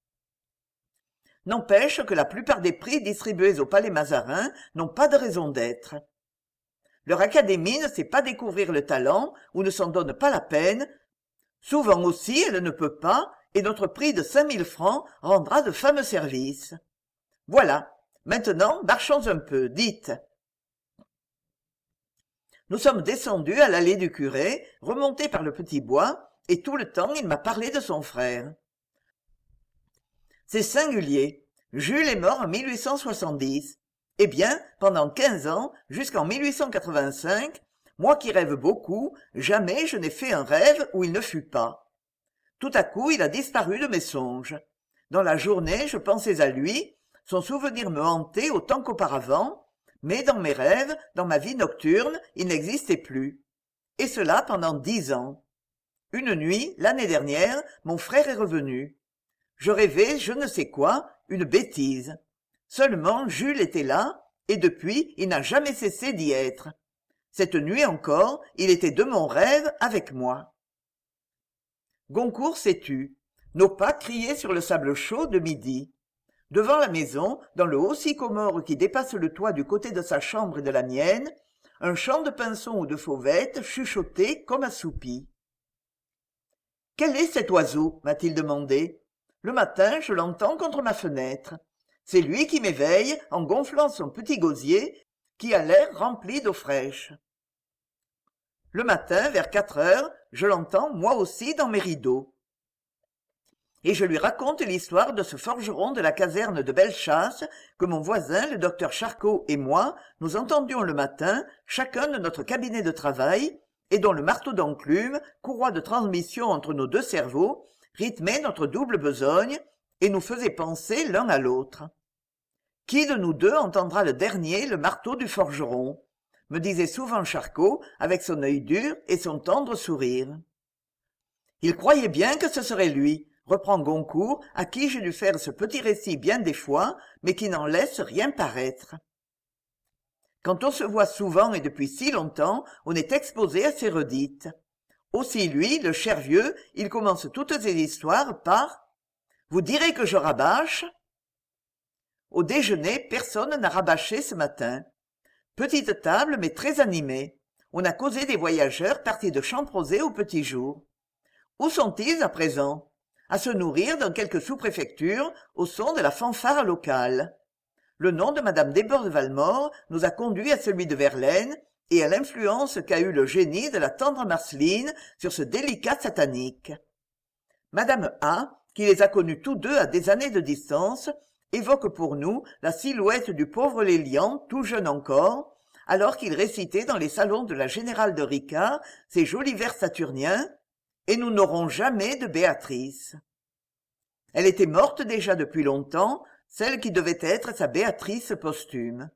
N'empêche que la plupart des prix distribués au Palais Mazarin n'ont pas de raison d'être. Leur académie ne sait pas découvrir le talent ou ne s'en donne pas la peine. Souvent aussi, elle ne peut pas, et notre prix de cinq mille francs rendra de fameux services. Voilà. Maintenant, marchons un peu, dites. Nous sommes descendus à l'allée du curé, remontés par le petit bois, et tout le temps il m'a parlé de son frère. C'est singulier. Jules est mort en mille huit cent soixante-dix. Eh bien, pendant quinze ans, jusqu'en mille huit cent quatre-vingt-cinq, moi qui rêve beaucoup, jamais je n'ai fait un rêve où il ne fut pas. Tout à coup, il a disparu de mes songes. Dans la journée, je pensais à lui, son souvenir me hantait autant qu'auparavant, mais dans mes rêves, dans ma vie nocturne, il n'existait plus. Et cela pendant dix ans. Une nuit, l'année dernière, mon frère est revenu. Je rêvais je ne sais quoi, une bêtise. Seulement Jules était là, et depuis il n'a jamais cessé d'y être. Cette nuit encore, il était de mon rêve avec moi. Goncourt s'est tu. Nos pas criaient sur le sable chaud de midi. Devant la maison, dans le haut sycomore qui dépasse le toit du côté de sa chambre et de la mienne, un chant de pinsons ou de fauvettes chuchotait comme assoupi. « Quel est cet oiseau ?» m'a-t-il demandé. Le matin, je l'entends contre ma fenêtre. C'est lui qui m'éveille en gonflant son petit gosier qui a l'air rempli d'eau fraîche. Le matin, vers quatre heures, je l'entends moi aussi dans mes rideaux. Et je lui raconte l'histoire de ce forgeron de la caserne de Bellechasse que mon voisin, le docteur Charcot et moi, nous entendions le matin, chacun de notre cabinet de travail, et dont le marteau d'enclume, courroie de transmission entre nos deux cerveaux, rythmait notre double besogne et nous faisait penser l'un à l'autre. Qui de nous deux entendra le dernier le marteau du forgeron ? Me disait souvent Charcot, avec son œil dur et son tendre sourire. Il croyait bien que ce serait lui, reprend Goncourt, à qui j'ai dû faire ce petit récit bien des fois, mais qui n'en laisse rien paraître. Quand on se voit souvent et depuis si longtemps, on est exposé à ces redites. Aussi lui, le cher vieux, il commence toutes ses histoires par « Vous direz que je rabâche ?» Au déjeuner, personne n'a rabâché ce matin. Petite table, mais très animée. On a causé des voyageurs partis de Champrosay au petit jour. Où sont-ils à présent ? À se nourrir dans quelque sous-préfecture au son de la fanfare locale. Le nom de madame Desbordes-Valmore nous a conduits à celui de Verlaine et à l'influence qu'a eue le génie de la tendre Marceline sur ce délicat satanique. Madame A, qui les a connus tous deux à des années de distance, évoque pour nous la silhouette du pauvre Lélian, tout jeune encore, alors qu'il récitait dans les salons de la Générale de Ricard ses jolis vers saturniens, et nous n'aurons jamais de Béatrice. Elle était morte déjà depuis longtemps, celle qui devait être sa Béatrice posthume.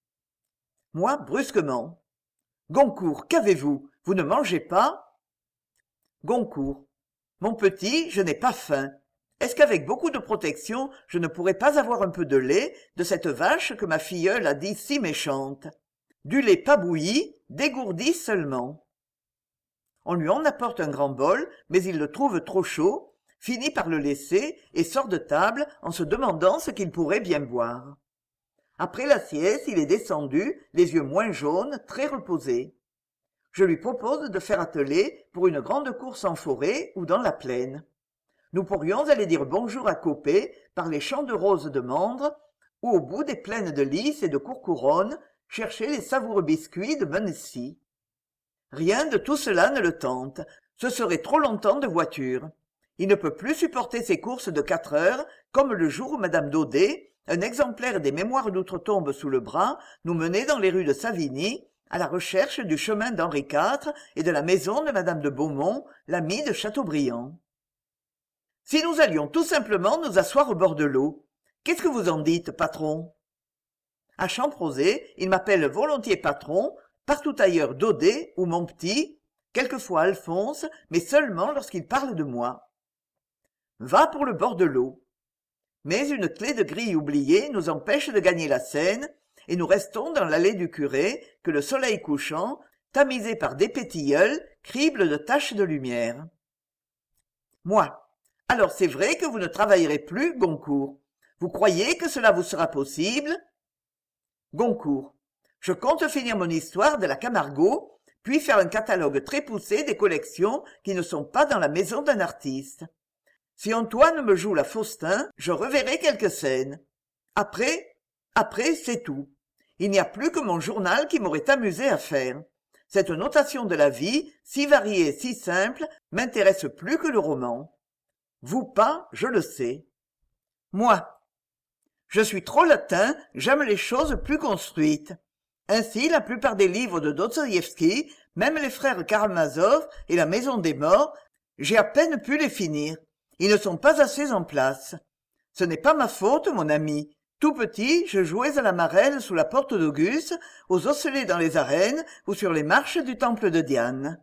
Moi, brusquement. Goncourt, qu'avez-vous? Vous ne mangez pas? Goncourt. Mon petit, je n'ai pas faim. Est-ce qu'avec beaucoup de protection, je ne pourrais pas avoir un peu de lait de cette vache que ma filleule a dit si méchante? Du lait pas bouilli, dégourdi seulement. On lui en apporte un grand bol, mais il le trouve trop chaud, finit par le laisser et sort de table en se demandant ce qu'il pourrait bien boire. Après la sieste, il est descendu, les yeux moins jaunes, très reposé. Je lui propose de faire atteler pour une grande course en forêt ou dans la plaine. Nous pourrions aller dire bonjour à Copé par les champs de roses de Mandre ou au bout des plaines de Lys et de Courcouronnes chercher les savoureux biscuits de Mennecy. Rien de tout cela ne le tente, ce serait trop longtemps de voiture. Il ne peut plus supporter ses courses de quatre heures, comme le jour où madame Daudet, un exemplaire des Mémoires d'outre-tombe sous le bras, nous menait dans les rues de Savigny, à la recherche du chemin d'Henri quatre et de la maison de madame de Beaumont, l'amie de Chateaubriand. Si nous allions tout simplement nous asseoir au bord de l'eau, qu'est-ce que vous en dites, patron? À Champrosay, il m'appelle volontiers patron, partout ailleurs Daudet ou mon petit, quelquefois Alphonse, mais seulement lorsqu'il parle de moi. Va pour le bord de l'eau. Mais une clé de grille oubliée nous empêche de gagner la Seine, et nous restons dans l'allée du curé, que le soleil couchant, tamisé par des pétilleuls, crible de taches de lumière. Moi. Alors c'est vrai que vous ne travaillerez plus, Goncourt. Vous croyez que cela vous sera possible? Goncourt. Je compte finir mon histoire de la Camargo, puis faire un catalogue très poussé des collections qui ne sont pas dans la maison d'un artiste. Si Antoine me joue la Faustin, je reverrai quelques scènes. Après, après, c'est tout. Il n'y a plus que mon journal qui m'aurait amusé à faire. Cette notation de la vie, si variée et si simple, m'intéresse plus que le roman. Vous pas, je le sais. Moi. Je suis trop latin, j'aime les choses plus construites. Ainsi, la plupart des livres de Dostoïevski, même les frères Karamazov et la Maison des Morts, j'ai à peine pu les finir. Ils ne sont pas assez en place. Ce n'est pas ma faute, mon ami. Tout petit, je jouais à la marelle sous la porte d'Auguste, aux osselets dans les arènes ou sur les marches du temple de Diane.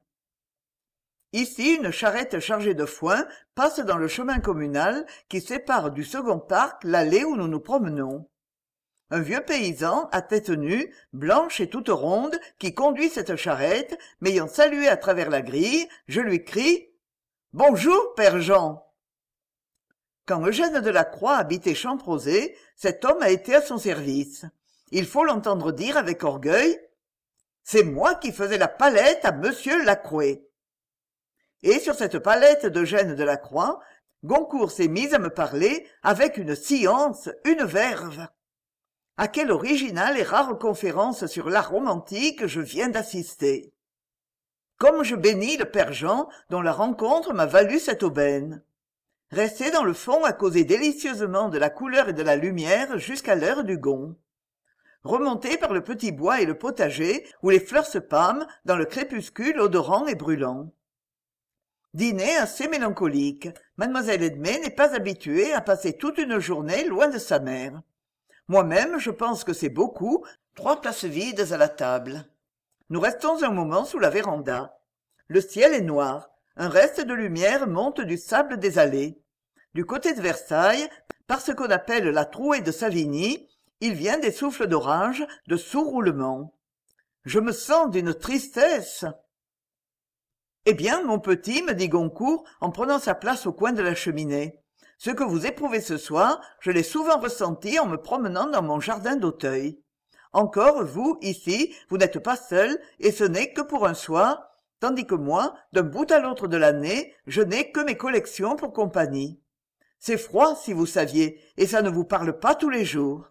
Ici, une charrette chargée de foin passe dans le chemin communal qui sépare du second parc l'allée où nous nous promenons. Un vieux paysan, à tête nue, blanche et toute ronde, qui conduit cette charrette, m'ayant salué à travers la grille, je lui crie « Bonjour, père Jean !» Quand Eugène Delacroix habitait Champrosay, cet homme a été à son service. Il faut l'entendre dire avec orgueil « C'est moi qui faisais la palette à monsieur Lacroix !» Et sur cette palette d'Eugène Delacroix, Goncourt s'est mis à me parler avec une science, une verve. À quelle originale et rare conférence sur l'art romantique je viens d'assister. Comme je bénis le père Jean, dont la rencontre m'a valu cette aubaine. Rester dans le fond à causer délicieusement de la couleur et de la lumière jusqu'à l'heure du gond. Remonter par le petit bois et le potager où les fleurs se pâment dans le crépuscule odorant et brûlant. Dîner assez mélancolique. Mademoiselle Edmé n'est pas habituée à passer toute une journée loin de sa mère. Moi-même, je pense que c'est beaucoup, trois places vides à la table. Nous restons un moment sous la véranda. Le ciel est noir. Un reste de lumière monte du sable des allées. Du côté de Versailles, par ce qu'on appelle la trouée de Savigny, il vient des souffles d'orage, de sourds roulements. Je me sens d'une tristesse. Eh bien, mon petit, me dit Goncourt, en prenant sa place au coin de la cheminée. Ce que vous éprouvez ce soir, je l'ai souvent ressenti en me promenant dans mon jardin d'Auteuil. Encore, vous, ici, vous n'êtes pas seul, et ce n'est que pour un soir, tandis que moi, d'un bout à l'autre de l'année, je n'ai que mes collections pour compagnie. C'est froid, si vous saviez, et ça ne vous parle pas tous les jours.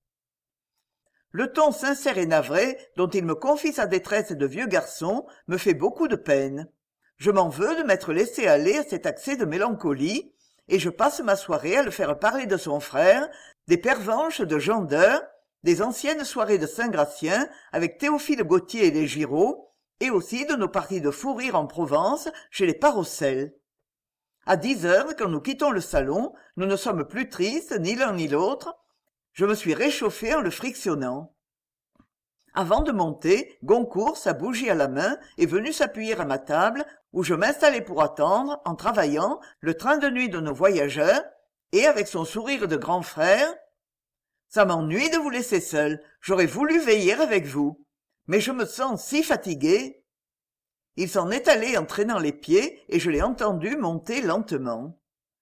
Le ton sincère et navré dont il me confie sa détresse de vieux garçon me fait beaucoup de peine. Je m'en veux de m'être laissé aller à cet accès de mélancolie, et je passe ma soirée à le faire parler de son frère, des pervenches de Jean d'Eur, des anciennes soirées de Saint-Gratien avec Théophile Gautier et les Giraud, et aussi de nos parties de fou rire en Provence chez les Parocel. À dix heures, quand nous quittons le salon, nous ne sommes plus tristes, ni l'un ni l'autre. Je me suis réchauffé en le frictionnant. Avant de monter, Goncourt, sa bougie à la main, est venu s'appuyer à ma table, où je m'installais pour attendre, en travaillant, le train de nuit de nos voyageurs, et avec son sourire de grand frère, « Ça m'ennuie de vous laisser seul, j'aurais voulu veiller avec vous, mais je me sens si fatigué. » Il s'en est allé en traînant les pieds, et je l'ai entendu monter lentement.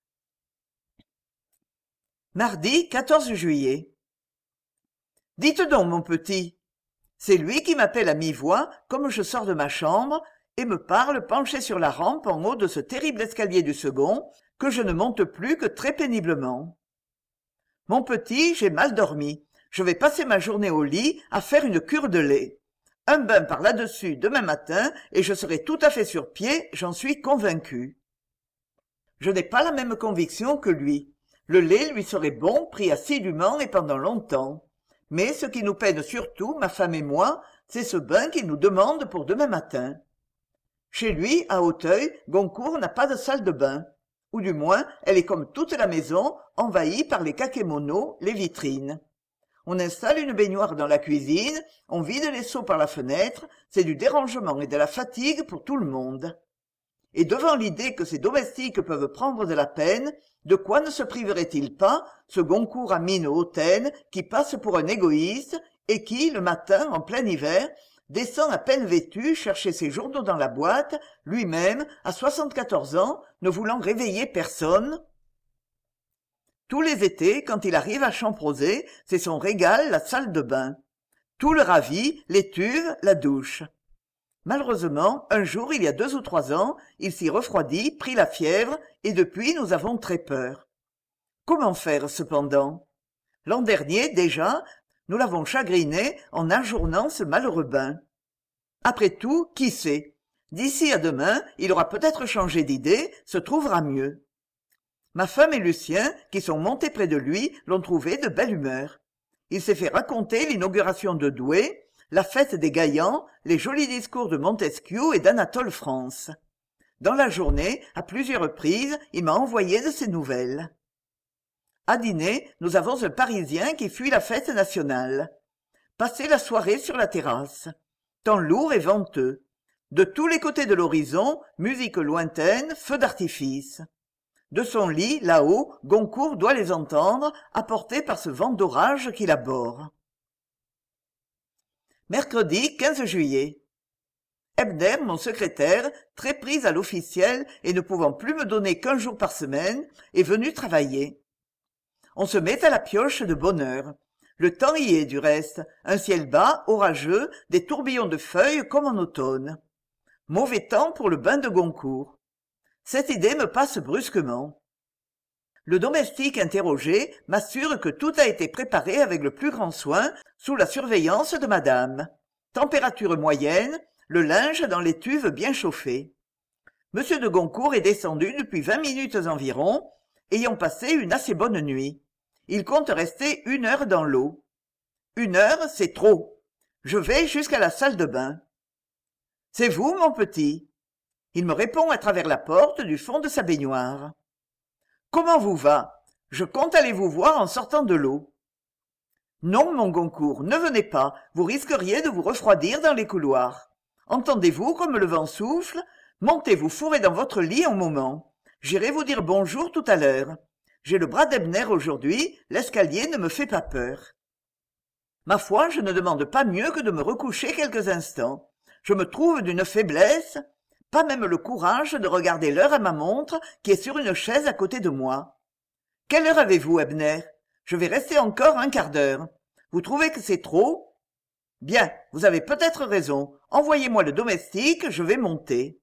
Mardi quatorze juillet. Dites donc, mon petit. C'est lui qui m'appelle à mi-voix, comme je sors de ma chambre, et me parle penché sur la rampe en haut de ce terrible escalier du second, que je ne monte plus que très péniblement. Mon petit, j'ai mal dormi. Je vais passer ma journée au lit à faire une cure de lait. Un bain par là-dessus demain matin, et je serai tout à fait sur pied, j'en suis convaincu. Je n'ai pas la même conviction que lui. Le lait lui serait bon, pris assidûment et pendant longtemps. Mais ce qui nous peine surtout, ma femme et moi, c'est ce bain qu'il nous demande pour demain matin. Chez lui, à Auteuil, Goncourt n'a pas de salle de bain. Ou du moins, elle est comme toute la maison, envahie par les kakémonos, les vitrines. On installe une baignoire dans la cuisine, on vide les seaux par la fenêtre, c'est du dérangement et de la fatigue pour tout le monde. Et devant l'idée que ces domestiques peuvent prendre de la peine, de quoi ne se priverait-il pas, ce Goncourt à mine hautaine, qui passe pour un égoïste, et qui, le matin, en plein hiver, descend à peine vêtu chercher ses journaux dans la boîte, lui-même, à soixante-quatorze ans, ne voulant réveiller personne? Tous les étés, quand il arrive à Champrosay, c'est son régal, la salle de bain. Tout le ravit, l'étuve, la douche. Malheureusement, un jour, il y a deux ou trois ans, il s'y refroidit, prit la fièvre, et depuis nous avons très peur. Comment faire cependant? L'an dernier, déjà, nous l'avons chagriné en ajournant ce malheureux bain. Après tout, qui sait? D'ici à demain, il aura peut-être changé d'idée, se trouvera mieux. Ma femme et Lucien, qui sont montés près de lui, l'ont trouvé de belle humeur. Il s'est fait raconter l'inauguration de Douai, la fête des Gaillans, les jolis discours de Montesquieu et d'Anatole France. Dans la journée, à plusieurs reprises, il m'a envoyé de ses nouvelles. À dîner, nous avons un Parisien qui fuit la fête nationale. Passé la soirée sur la terrasse. Temps lourd et venteux. De tous les côtés de l'horizon, musique lointaine, feux d'artifice. De son lit, là-haut, Goncourt doit les entendre, apportés par ce vent d'orage qui l'aborde. Mercredi quinze juillet. Ebner, mon secrétaire, très pris à l'officiel et ne pouvant plus me donner qu'un jour par semaine, est venu travailler. On se met à la pioche de bonne heure. Le temps y est du reste, un ciel bas, orageux, des tourbillons de feuilles comme en automne. Mauvais temps pour le bain de Goncourt. Cette idée me passe brusquement. Le domestique interrogé m'assure que tout a été préparé avec le plus grand soin, sous la surveillance de madame. Température moyenne, le linge dans l'étuve bien chauffée. Monsieur de Goncourt est descendu depuis vingt minutes environ, ayant passé une assez bonne nuit. Il compte rester une heure dans l'eau. Une heure, c'est trop. Je vais jusqu'à la salle de bain. C'est vous, mon petit? Il me répond à travers la porte du fond de sa baignoire. Comment vous va? Je compte aller vous voir en sortant de l'eau. Non, mon Goncourt, ne venez pas, vous risqueriez de vous refroidir dans les couloirs. Entendez-vous comme le vent souffle? Montez vous fourrer dans votre lit un moment. J'irai vous dire bonjour tout à l'heure. J'ai le bras d'Ebner aujourd'hui, l'escalier ne me fait pas peur. Ma foi, je ne demande pas mieux que de me recoucher quelques instants. Je me trouve d'une faiblesse, pas même le courage de regarder l'heure à ma montre qui est sur une chaise à côté de moi. Quelle heure avez-vous, Ebner? Je vais rester encore un quart d'heure. Vous trouvez que c'est trop? Bien, vous avez peut-être raison. Envoyez-moi le domestique, je vais monter.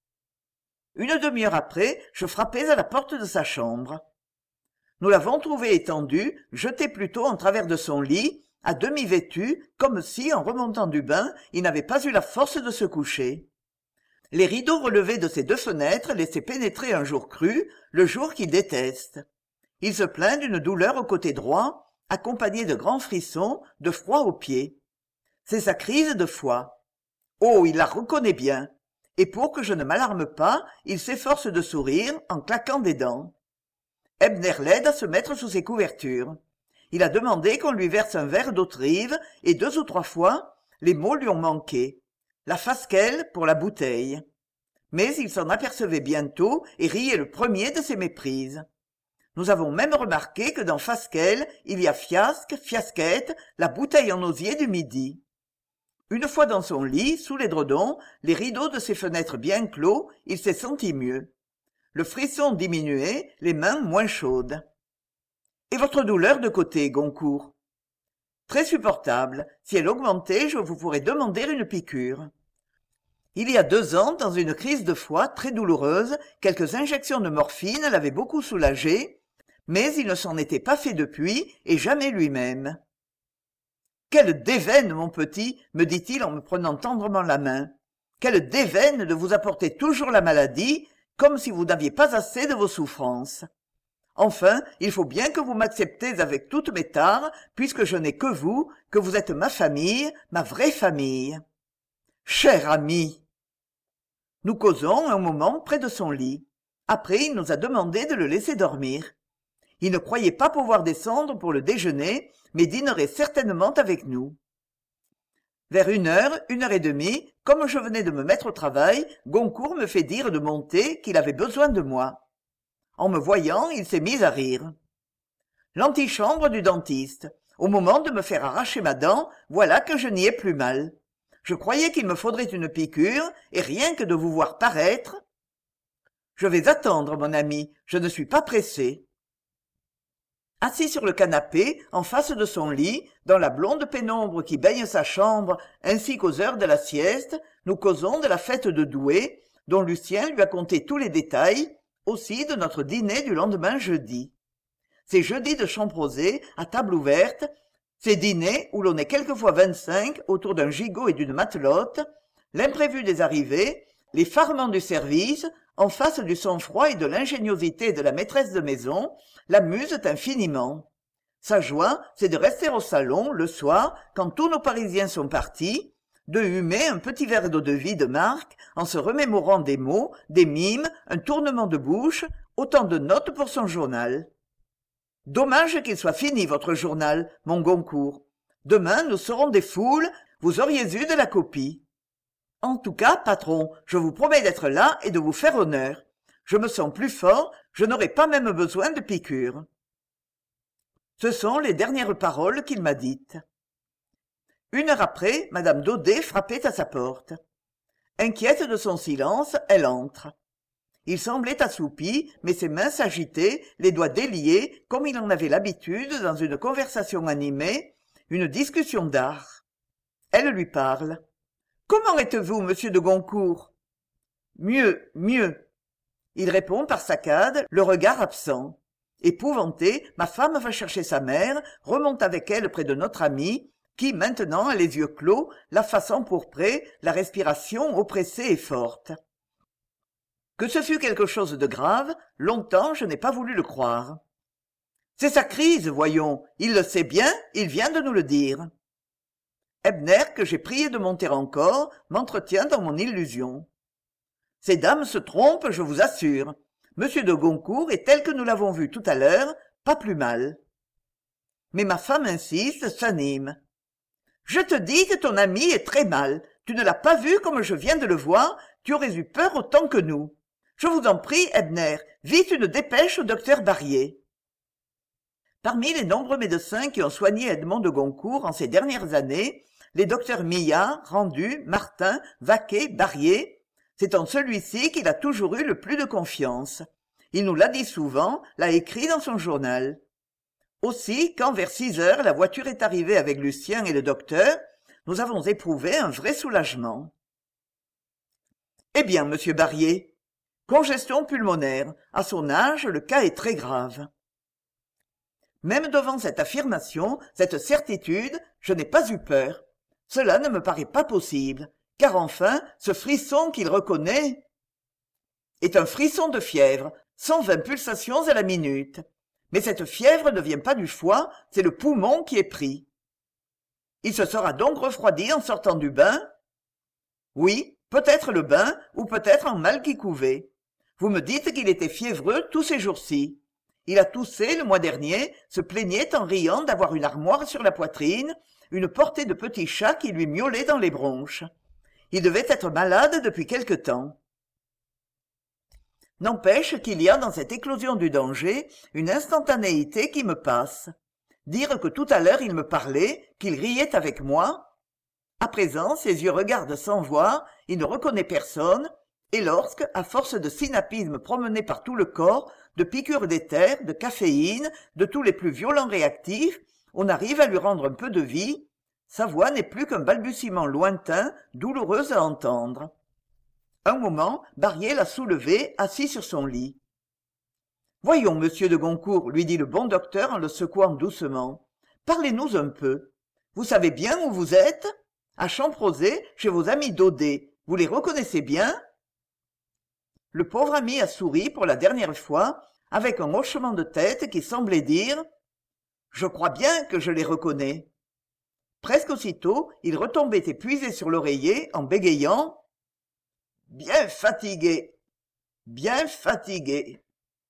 Une demi-heure après, je frappais à la porte de sa chambre. Nous l'avons trouvé étendu, jeté plutôt en travers de son lit, à demi vêtu, comme si, en remontant du bain, il n'avait pas eu la force de se coucher. Les rideaux relevés de ses deux fenêtres laissaient pénétrer un jour cru, le jour qu'il déteste. Il se plaint d'une douleur au côté droit, accompagnée de grands frissons, de froid aux pieds. C'est sa crise de foie. Oh, il la reconnaît bien. Et pour que je ne m'alarme pas, il s'efforce de sourire en claquant des dents. Ebner l'aide à se mettre sous ses couvertures. Il a demandé qu'on lui verse un verre d'eau-de-rive et deux ou trois fois, les mots lui ont manqué. La fasquelle pour la bouteille. Mais il s'en apercevait bientôt et riait le premier de ses méprises. Nous avons même remarqué que dans fasquelle, il y a fiasque, fiasquette, la bouteille en osier du midi. Une fois dans son lit, sous l'édredon, les rideaux de ses fenêtres bien clos, il s'est senti mieux. Le frisson diminué, les mains moins chaudes. Et votre douleur de côté, Goncourt? Très supportable. Si elle augmentait, je vous pourrais demander une piqûre. Il y a deux ans, dans une crise de foie très douloureuse, quelques injections de morphine l'avaient beaucoup soulagé, mais il ne s'en était pas fait depuis, et jamais lui-même. Quelle déveine, mon petit, me dit-il en me prenant tendrement la main. Quelle déveine de vous apporter toujours la maladie, comme si vous n'aviez pas assez de vos souffrances. Enfin, il faut bien que vous m'acceptez avec toutes mes tares, puisque je n'ai que vous, que vous êtes ma famille, ma vraie famille. Cher ami! Nous causons un moment près de son lit. Après, il nous a demandé de le laisser dormir. Il ne croyait pas pouvoir descendre pour le déjeuner, mais dînerait certainement avec nous. Vers une heure, une heure et demie, comme je venais de me mettre au travail, Goncourt me fait dire de monter, qu'il avait besoin de moi. En me voyant, il s'est mis à rire. L'antichambre du dentiste. Au moment de me faire arracher ma dent, voilà que je n'y ai plus mal. Je croyais qu'il me faudrait une piqûre, et rien que de vous voir paraître... Je vais attendre, mon ami, je ne suis pas pressé. Assis sur le canapé, en face de son lit, dans la blonde pénombre qui baigne sa chambre, ainsi qu'aux heures de la sieste, nous causons de la fête de Douai, dont Lucien lui a conté tous les détails, aussi de notre dîner du lendemain jeudi. Ces jeudis de Champrosay, à table ouverte, ces dîners où l'on est quelquefois vingt-cinq autour d'un gigot et d'une matelote, l'imprévu des arrivées, les farements du service, en face du sang-froid et de l'ingéniosité de la maîtresse de maison, l'amusent infiniment. Sa joie, c'est de rester au salon, le soir, quand tous nos Parisiens sont partis, de humer un petit verre d'eau-de-vie de marque en se remémorant des mots, des mimes, un tournement de bouche, autant de notes pour son journal. Dommage qu'il soit fini, votre journal, mon Goncourt. Demain, nous serons des foules, vous auriez eu de la copie. En tout cas, patron, je vous promets d'être là et de vous faire honneur. Je me sens plus fort, je n'aurai pas même besoin de piqûres. Ce sont les dernières paroles qu'il m'a dites. Une heure après, madame Daudet frappait à sa porte. Inquiète de son silence, elle entre. Il semblait assoupi, mais ses mains s'agitaient, les doigts déliés, comme il en avait l'habitude dans une conversation animée, une discussion d'art. Elle lui parle. « Comment êtes-vous, monsieur de Goncourt ?»« Mieux, mieux. » Il répond par saccades, le regard absent. Épouvantée, ma femme va chercher sa mère, remonte avec elle près de notre ami, qui maintenant a les yeux clos, la face empourprée, la respiration oppressée et forte. Que ce fût quelque chose de grave, longtemps je n'ai pas voulu le croire. C'est sa crise, voyons, il le sait bien, il vient de nous le dire. Ebner, que j'ai prié de monter encore, m'entretient dans mon illusion. Ces dames se trompent, je vous assure. Monsieur de Goncourt est tel que nous l'avons vu tout à l'heure, pas plus mal. Mais ma femme insiste, s'anime. Je te dis que ton ami est très mal. Tu ne l'as pas vu comme je viens de le voir, tu aurais eu peur autant que nous. Je vous en prie, Ebner, vite une dépêche au docteur Barrier. Parmi les nombreux médecins qui ont soigné Edmond de Goncourt en ces dernières années, les docteurs Millard, Rendu, Martin, Vaquet, Barrier, c'est en celui-ci qu'il a toujours eu le plus de confiance. Il nous l'a dit souvent, l'a écrit dans son journal. Aussi, quand vers six heures la voiture est arrivée avec Lucien et le docteur, nous avons éprouvé un vrai soulagement. Eh bien, monsieur Barrier, congestion pulmonaire. À son âge, le cas est très grave. Même devant cette affirmation, cette certitude, je n'ai pas eu peur. Cela ne me paraît pas possible, car enfin, ce frisson qu'il reconnaît est un frisson de fièvre, cent vingt pulsations à la minute. Mais cette fièvre ne vient pas du foie, c'est le poumon qui est pris. Il se sera donc refroidi en sortant du bain? Oui, peut-être le bain, ou peut-être en mal qui couvait. Vous me dites qu'il était fiévreux tous ces jours-ci. Il a toussé le mois dernier, se plaignait en riant d'avoir une armoire sur la poitrine, une portée de petits chats qui lui miaulaient dans les bronches. Il devait être malade depuis quelque temps. N'empêche qu'il y a dans cette éclosion du danger une instantanéité qui me passe. Dire que tout à l'heure il me parlait, qu'il riait avec moi. À présent, ses yeux regardent sans voir, il ne reconnaît personne, et lorsque, à force de synapismes promenés par tout le corps, de piqûres d'éther, de caféine, de tous les plus violents réactifs, on arrive à lui rendre un peu de vie, sa voix n'est plus qu'un balbutiement lointain, douloureux à entendre. Un moment, Barrier l'a soulevé, assis sur son lit. « Voyons, monsieur de Goncourt, lui dit le bon docteur en le secouant doucement. Parlez-nous un peu. Vous savez bien où vous êtes? À Champrosay, chez vos amis Daudet. Vous les reconnaissez bien? » Le pauvre ami a souri pour la dernière fois, avec un hochement de tête qui semblait dire « Je crois bien que je les reconnais. » Presque aussitôt, il retombait épuisé sur l'oreiller en bégayant « Bien fatigué, bien fatigué. »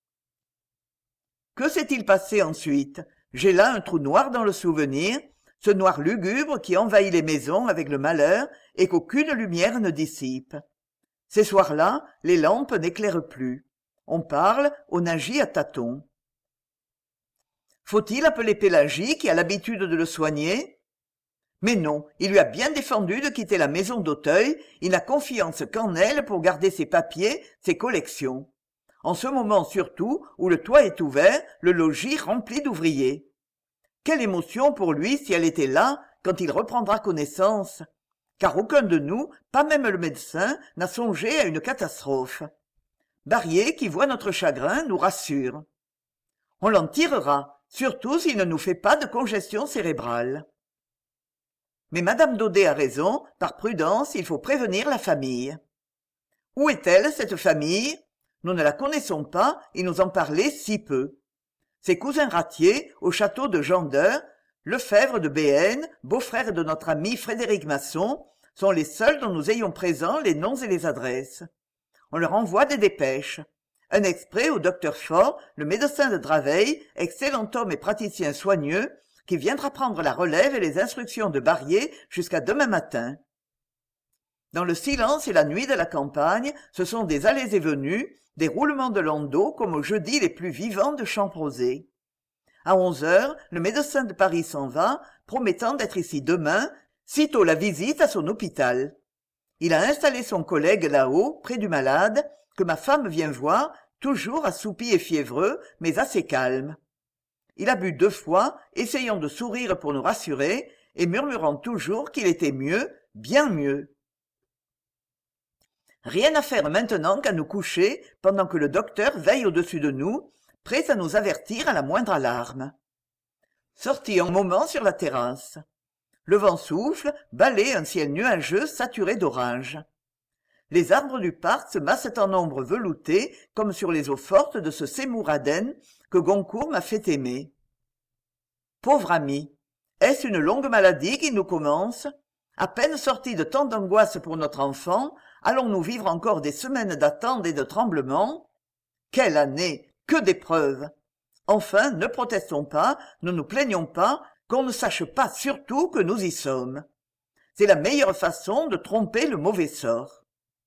Que s'est-il passé ensuite? J'ai là un trou noir dans le souvenir, ce noir lugubre qui envahit les maisons avec le malheur et qu'aucune lumière ne dissipe. Ces soirs-là, les lampes n'éclairent plus. On parle, on agit à tâtons. Faut-il appeler Pélagie qui a l'habitude de le soigner? Mais non, il lui a bien défendu de quitter la maison d'Auteuil, il n'a confiance qu'en elle pour garder ses papiers, ses collections. en ce moment surtout où le toit est ouvert, le logis rempli d'ouvriers. Quelle émotion pour lui si elle était là quand il reprendra connaissance, car aucun de nous, pas même le médecin, n'a songé à une catastrophe. Barrier, qui voit notre chagrin, nous rassure. On l'en tirera, surtout s'il ne nous fait pas de congestion cérébrale. Mais madame Daudet a raison, par prudence, il faut prévenir la famille. Où est-elle, cette famille? Nous ne la connaissons pas et nous en parler si peu. Ses cousins ratiers, au château de Gendeur, Lefebvre de Béhaine, beau-frère de notre ami Frédéric Masson, sont les seuls dont nous ayons présents les noms et les adresses. On leur envoie des dépêches. Un exprès au docteur Faure, le médecin de Draveil, excellent homme et praticien soigneux, qui viendra prendre la relève et les instructions de Barrier jusqu'à demain matin. Dans le silence et la nuit de la campagne, ce sont des allées et venues, des roulements de landau comme aux jeudis les plus vivants de Champrosay. À onze heures, le médecin de Paris s'en va, promettant d'être ici demain, sitôt la visite à son hôpital. Il a installé son collègue là-haut, près du malade, que ma femme vient voir, toujours assoupi et fiévreux, mais assez calme. Il a bu deux fois, essayant de sourire pour nous rassurer, et murmurant toujours qu'il était mieux, bien mieux. Rien à faire maintenant qu'à nous coucher, pendant que le docteur veille au-dessus de nous, prêt à nous avertir à la moindre alarme. Sortis un moment sur la terrasse. Le vent souffle, balaie un ciel nuageux saturé d'orange. Les arbres du parc se massent en ombre veloutée comme sur les eaux fortes de ce Seymour Aden que Goncourt m'a fait aimer. Pauvre ami, est-ce une longue maladie qui nous commence? À peine sortis de tant d'angoisse pour notre enfant, allons-nous vivre encore des semaines d'attente et de tremblements? Quelle année! Que d'épreuves! Enfin, ne protestons pas, ne nous plaignons pas, qu'on ne sache pas surtout que nous y sommes. C'est la meilleure façon de tromper le mauvais sort.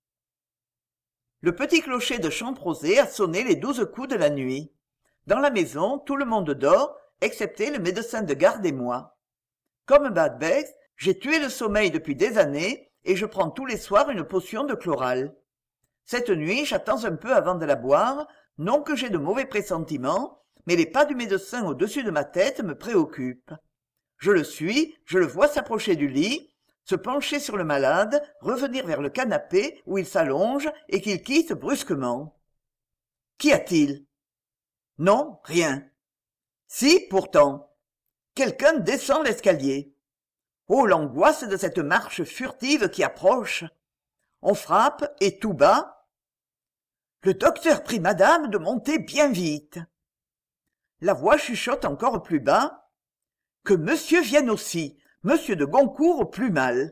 Le petit clocher de Champrosay a sonné les douze coups de la nuit. Dans la maison, tout le monde dort, excepté le médecin de garde et moi. Comme Badbex, j'ai tué le sommeil depuis des années et je prends tous les soirs une potion de chloral. Cette nuit, j'attends un peu avant de la boire, non que j'ai de mauvais pressentiments, mais les pas du médecin au-dessus de ma tête me préoccupent. Je le suis, je le vois s'approcher du lit, se pencher sur le malade, revenir vers le canapé où il s'allonge et qu'il quitte brusquement. Qu'y a-t-il? Non, rien. Si, pourtant. Quelqu'un descend l'escalier. Oh, l'angoisse de cette marche furtive qui approche. On frappe et tout bas. Le docteur prie madame de monter bien vite. La voix chuchote encore plus bas. Que monsieur vienne aussi, monsieur de Goncourt au plus mal.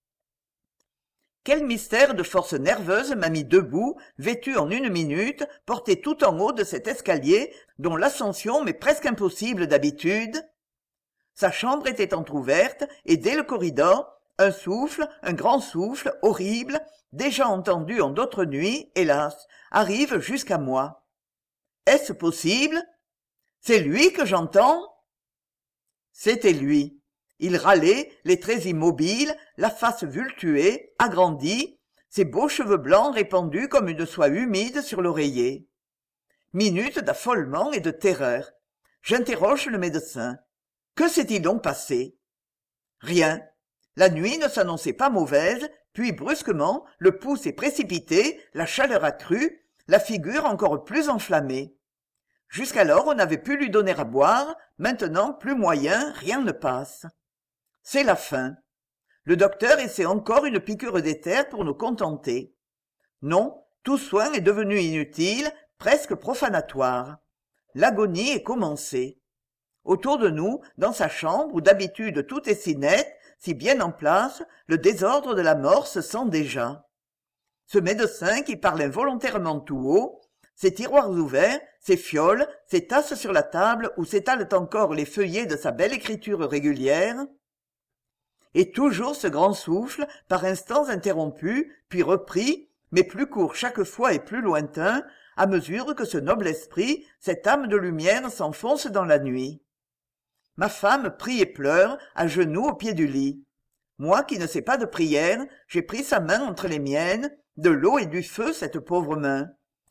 Quel mystère de force nerveuse m'a mis debout, vêtu en une minute, porté tout en haut de cet escalier dont l'ascension m'est presque impossible d'habitude. Sa chambre était entr'ouverte et dès le corridor, un souffle, un grand souffle, horrible, déjà entendu en d'autres nuits, hélas, arrive jusqu'à moi. Est-ce possible? C'est lui que j'entends? C'était lui. Il râlait, les traits immobiles, la face vultuée, agrandie, ses beaux cheveux blancs répandus comme une soie humide sur l'oreiller. Minute d'affolement et de terreur. J'interroge le médecin. Que s'est-il donc passé? Rien. La nuit ne s'annonçait pas mauvaise, puis brusquement, le pouls s'est précipité, la chaleur accrue, la figure encore plus enflammée. Jusqu'alors, on avait pu lui donner à boire, maintenant, plus moyen, rien ne passe. C'est la fin. Le docteur essaie encore une piqûre d'éther pour nous contenter. Non, tout soin est devenu inutile, presque profanatoire. L'agonie est commencée. Autour de nous, dans sa chambre où d'habitude tout est si net, si bien en place, le désordre de la mort se sent déjà. Ce médecin qui parle involontairement tout haut, ses tiroirs ouverts, ses fioles, ses tasses sur la table où s'étalent encore les feuillets de sa belle écriture régulière, et toujours ce grand souffle, par instants interrompu, puis repris, mais plus court chaque fois et plus lointain, à mesure que ce noble esprit, cette âme de lumière s'enfonce dans la nuit. Ma femme prie et pleure, à genoux au pied du lit. Moi qui ne sais pas de prière, j'ai pris sa main entre les miennes, de l'eau et du feu cette pauvre main.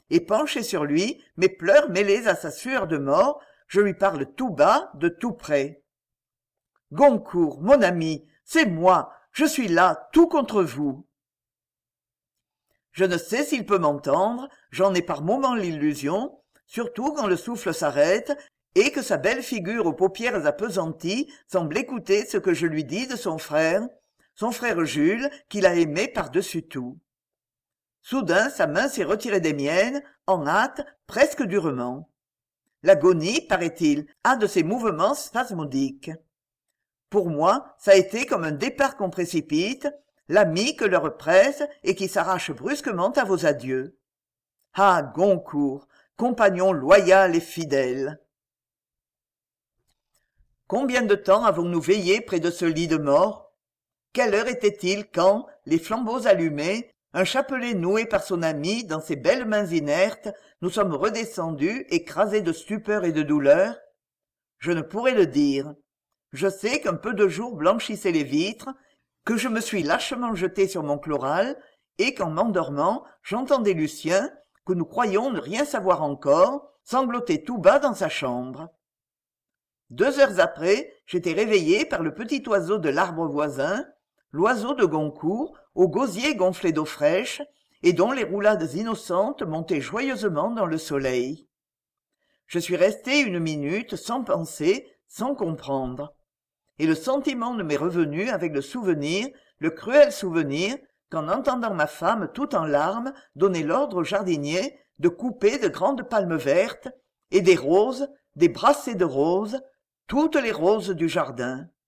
et penché sur lui, mes pleurs mêlés à sa sueur de mort, je lui parle tout bas, de tout près. Goncourt, mon ami, c'est moi, je suis là, tout contre vous. Je ne sais s'il peut m'entendre, j'en ai par moments l'illusion, surtout quand le souffle s'arrête et que sa belle figure aux paupières appesanties semble écouter ce que je lui dis de son frère, son frère Jules, qu'il a aimé par-dessus tout. Soudain sa main s'est retirée des miennes, en hâte, presque durement. L'agonie, paraît-il, a de ces mouvements spasmodiques. Pour moi, ça a été comme un départ qu'on précipite, l'ami que l'heure presse et qui s'arrache brusquement à vos adieux. Ah, Goncourt, compagnon loyal et fidèle! Combien de temps avons-nous veillé près de ce lit de mort? Quelle heure était-il quand, les flambeaux allumés, un chapelet noué par son ami dans ses belles mains inertes, nous sommes redescendus, écrasés de stupeur et de douleur? Je ne pourrais le dire. Je sais qu'un peu de jour blanchissait les vitres, que je me suis lâchement jeté sur mon chloral, et qu'en m'endormant, j'entendais Lucien, que nous croyions ne rien savoir encore, sangloter tout bas dans sa chambre. Deux heures après, j'étais réveillé par le petit oiseau de l'arbre voisin, l'oiseau de Goncourt, au gosier gonflé d'eau fraîche, et dont les roulades innocentes montaient joyeusement dans le soleil. Je suis resté une minute sans penser, sans comprendre. Et le sentiment ne m'est revenu avec le souvenir, le cruel souvenir, qu'en entendant ma femme tout en larmes donner l'ordre au jardinier de couper de grandes palmes vertes, et des roses, des brassées de roses, toutes les roses du jardin.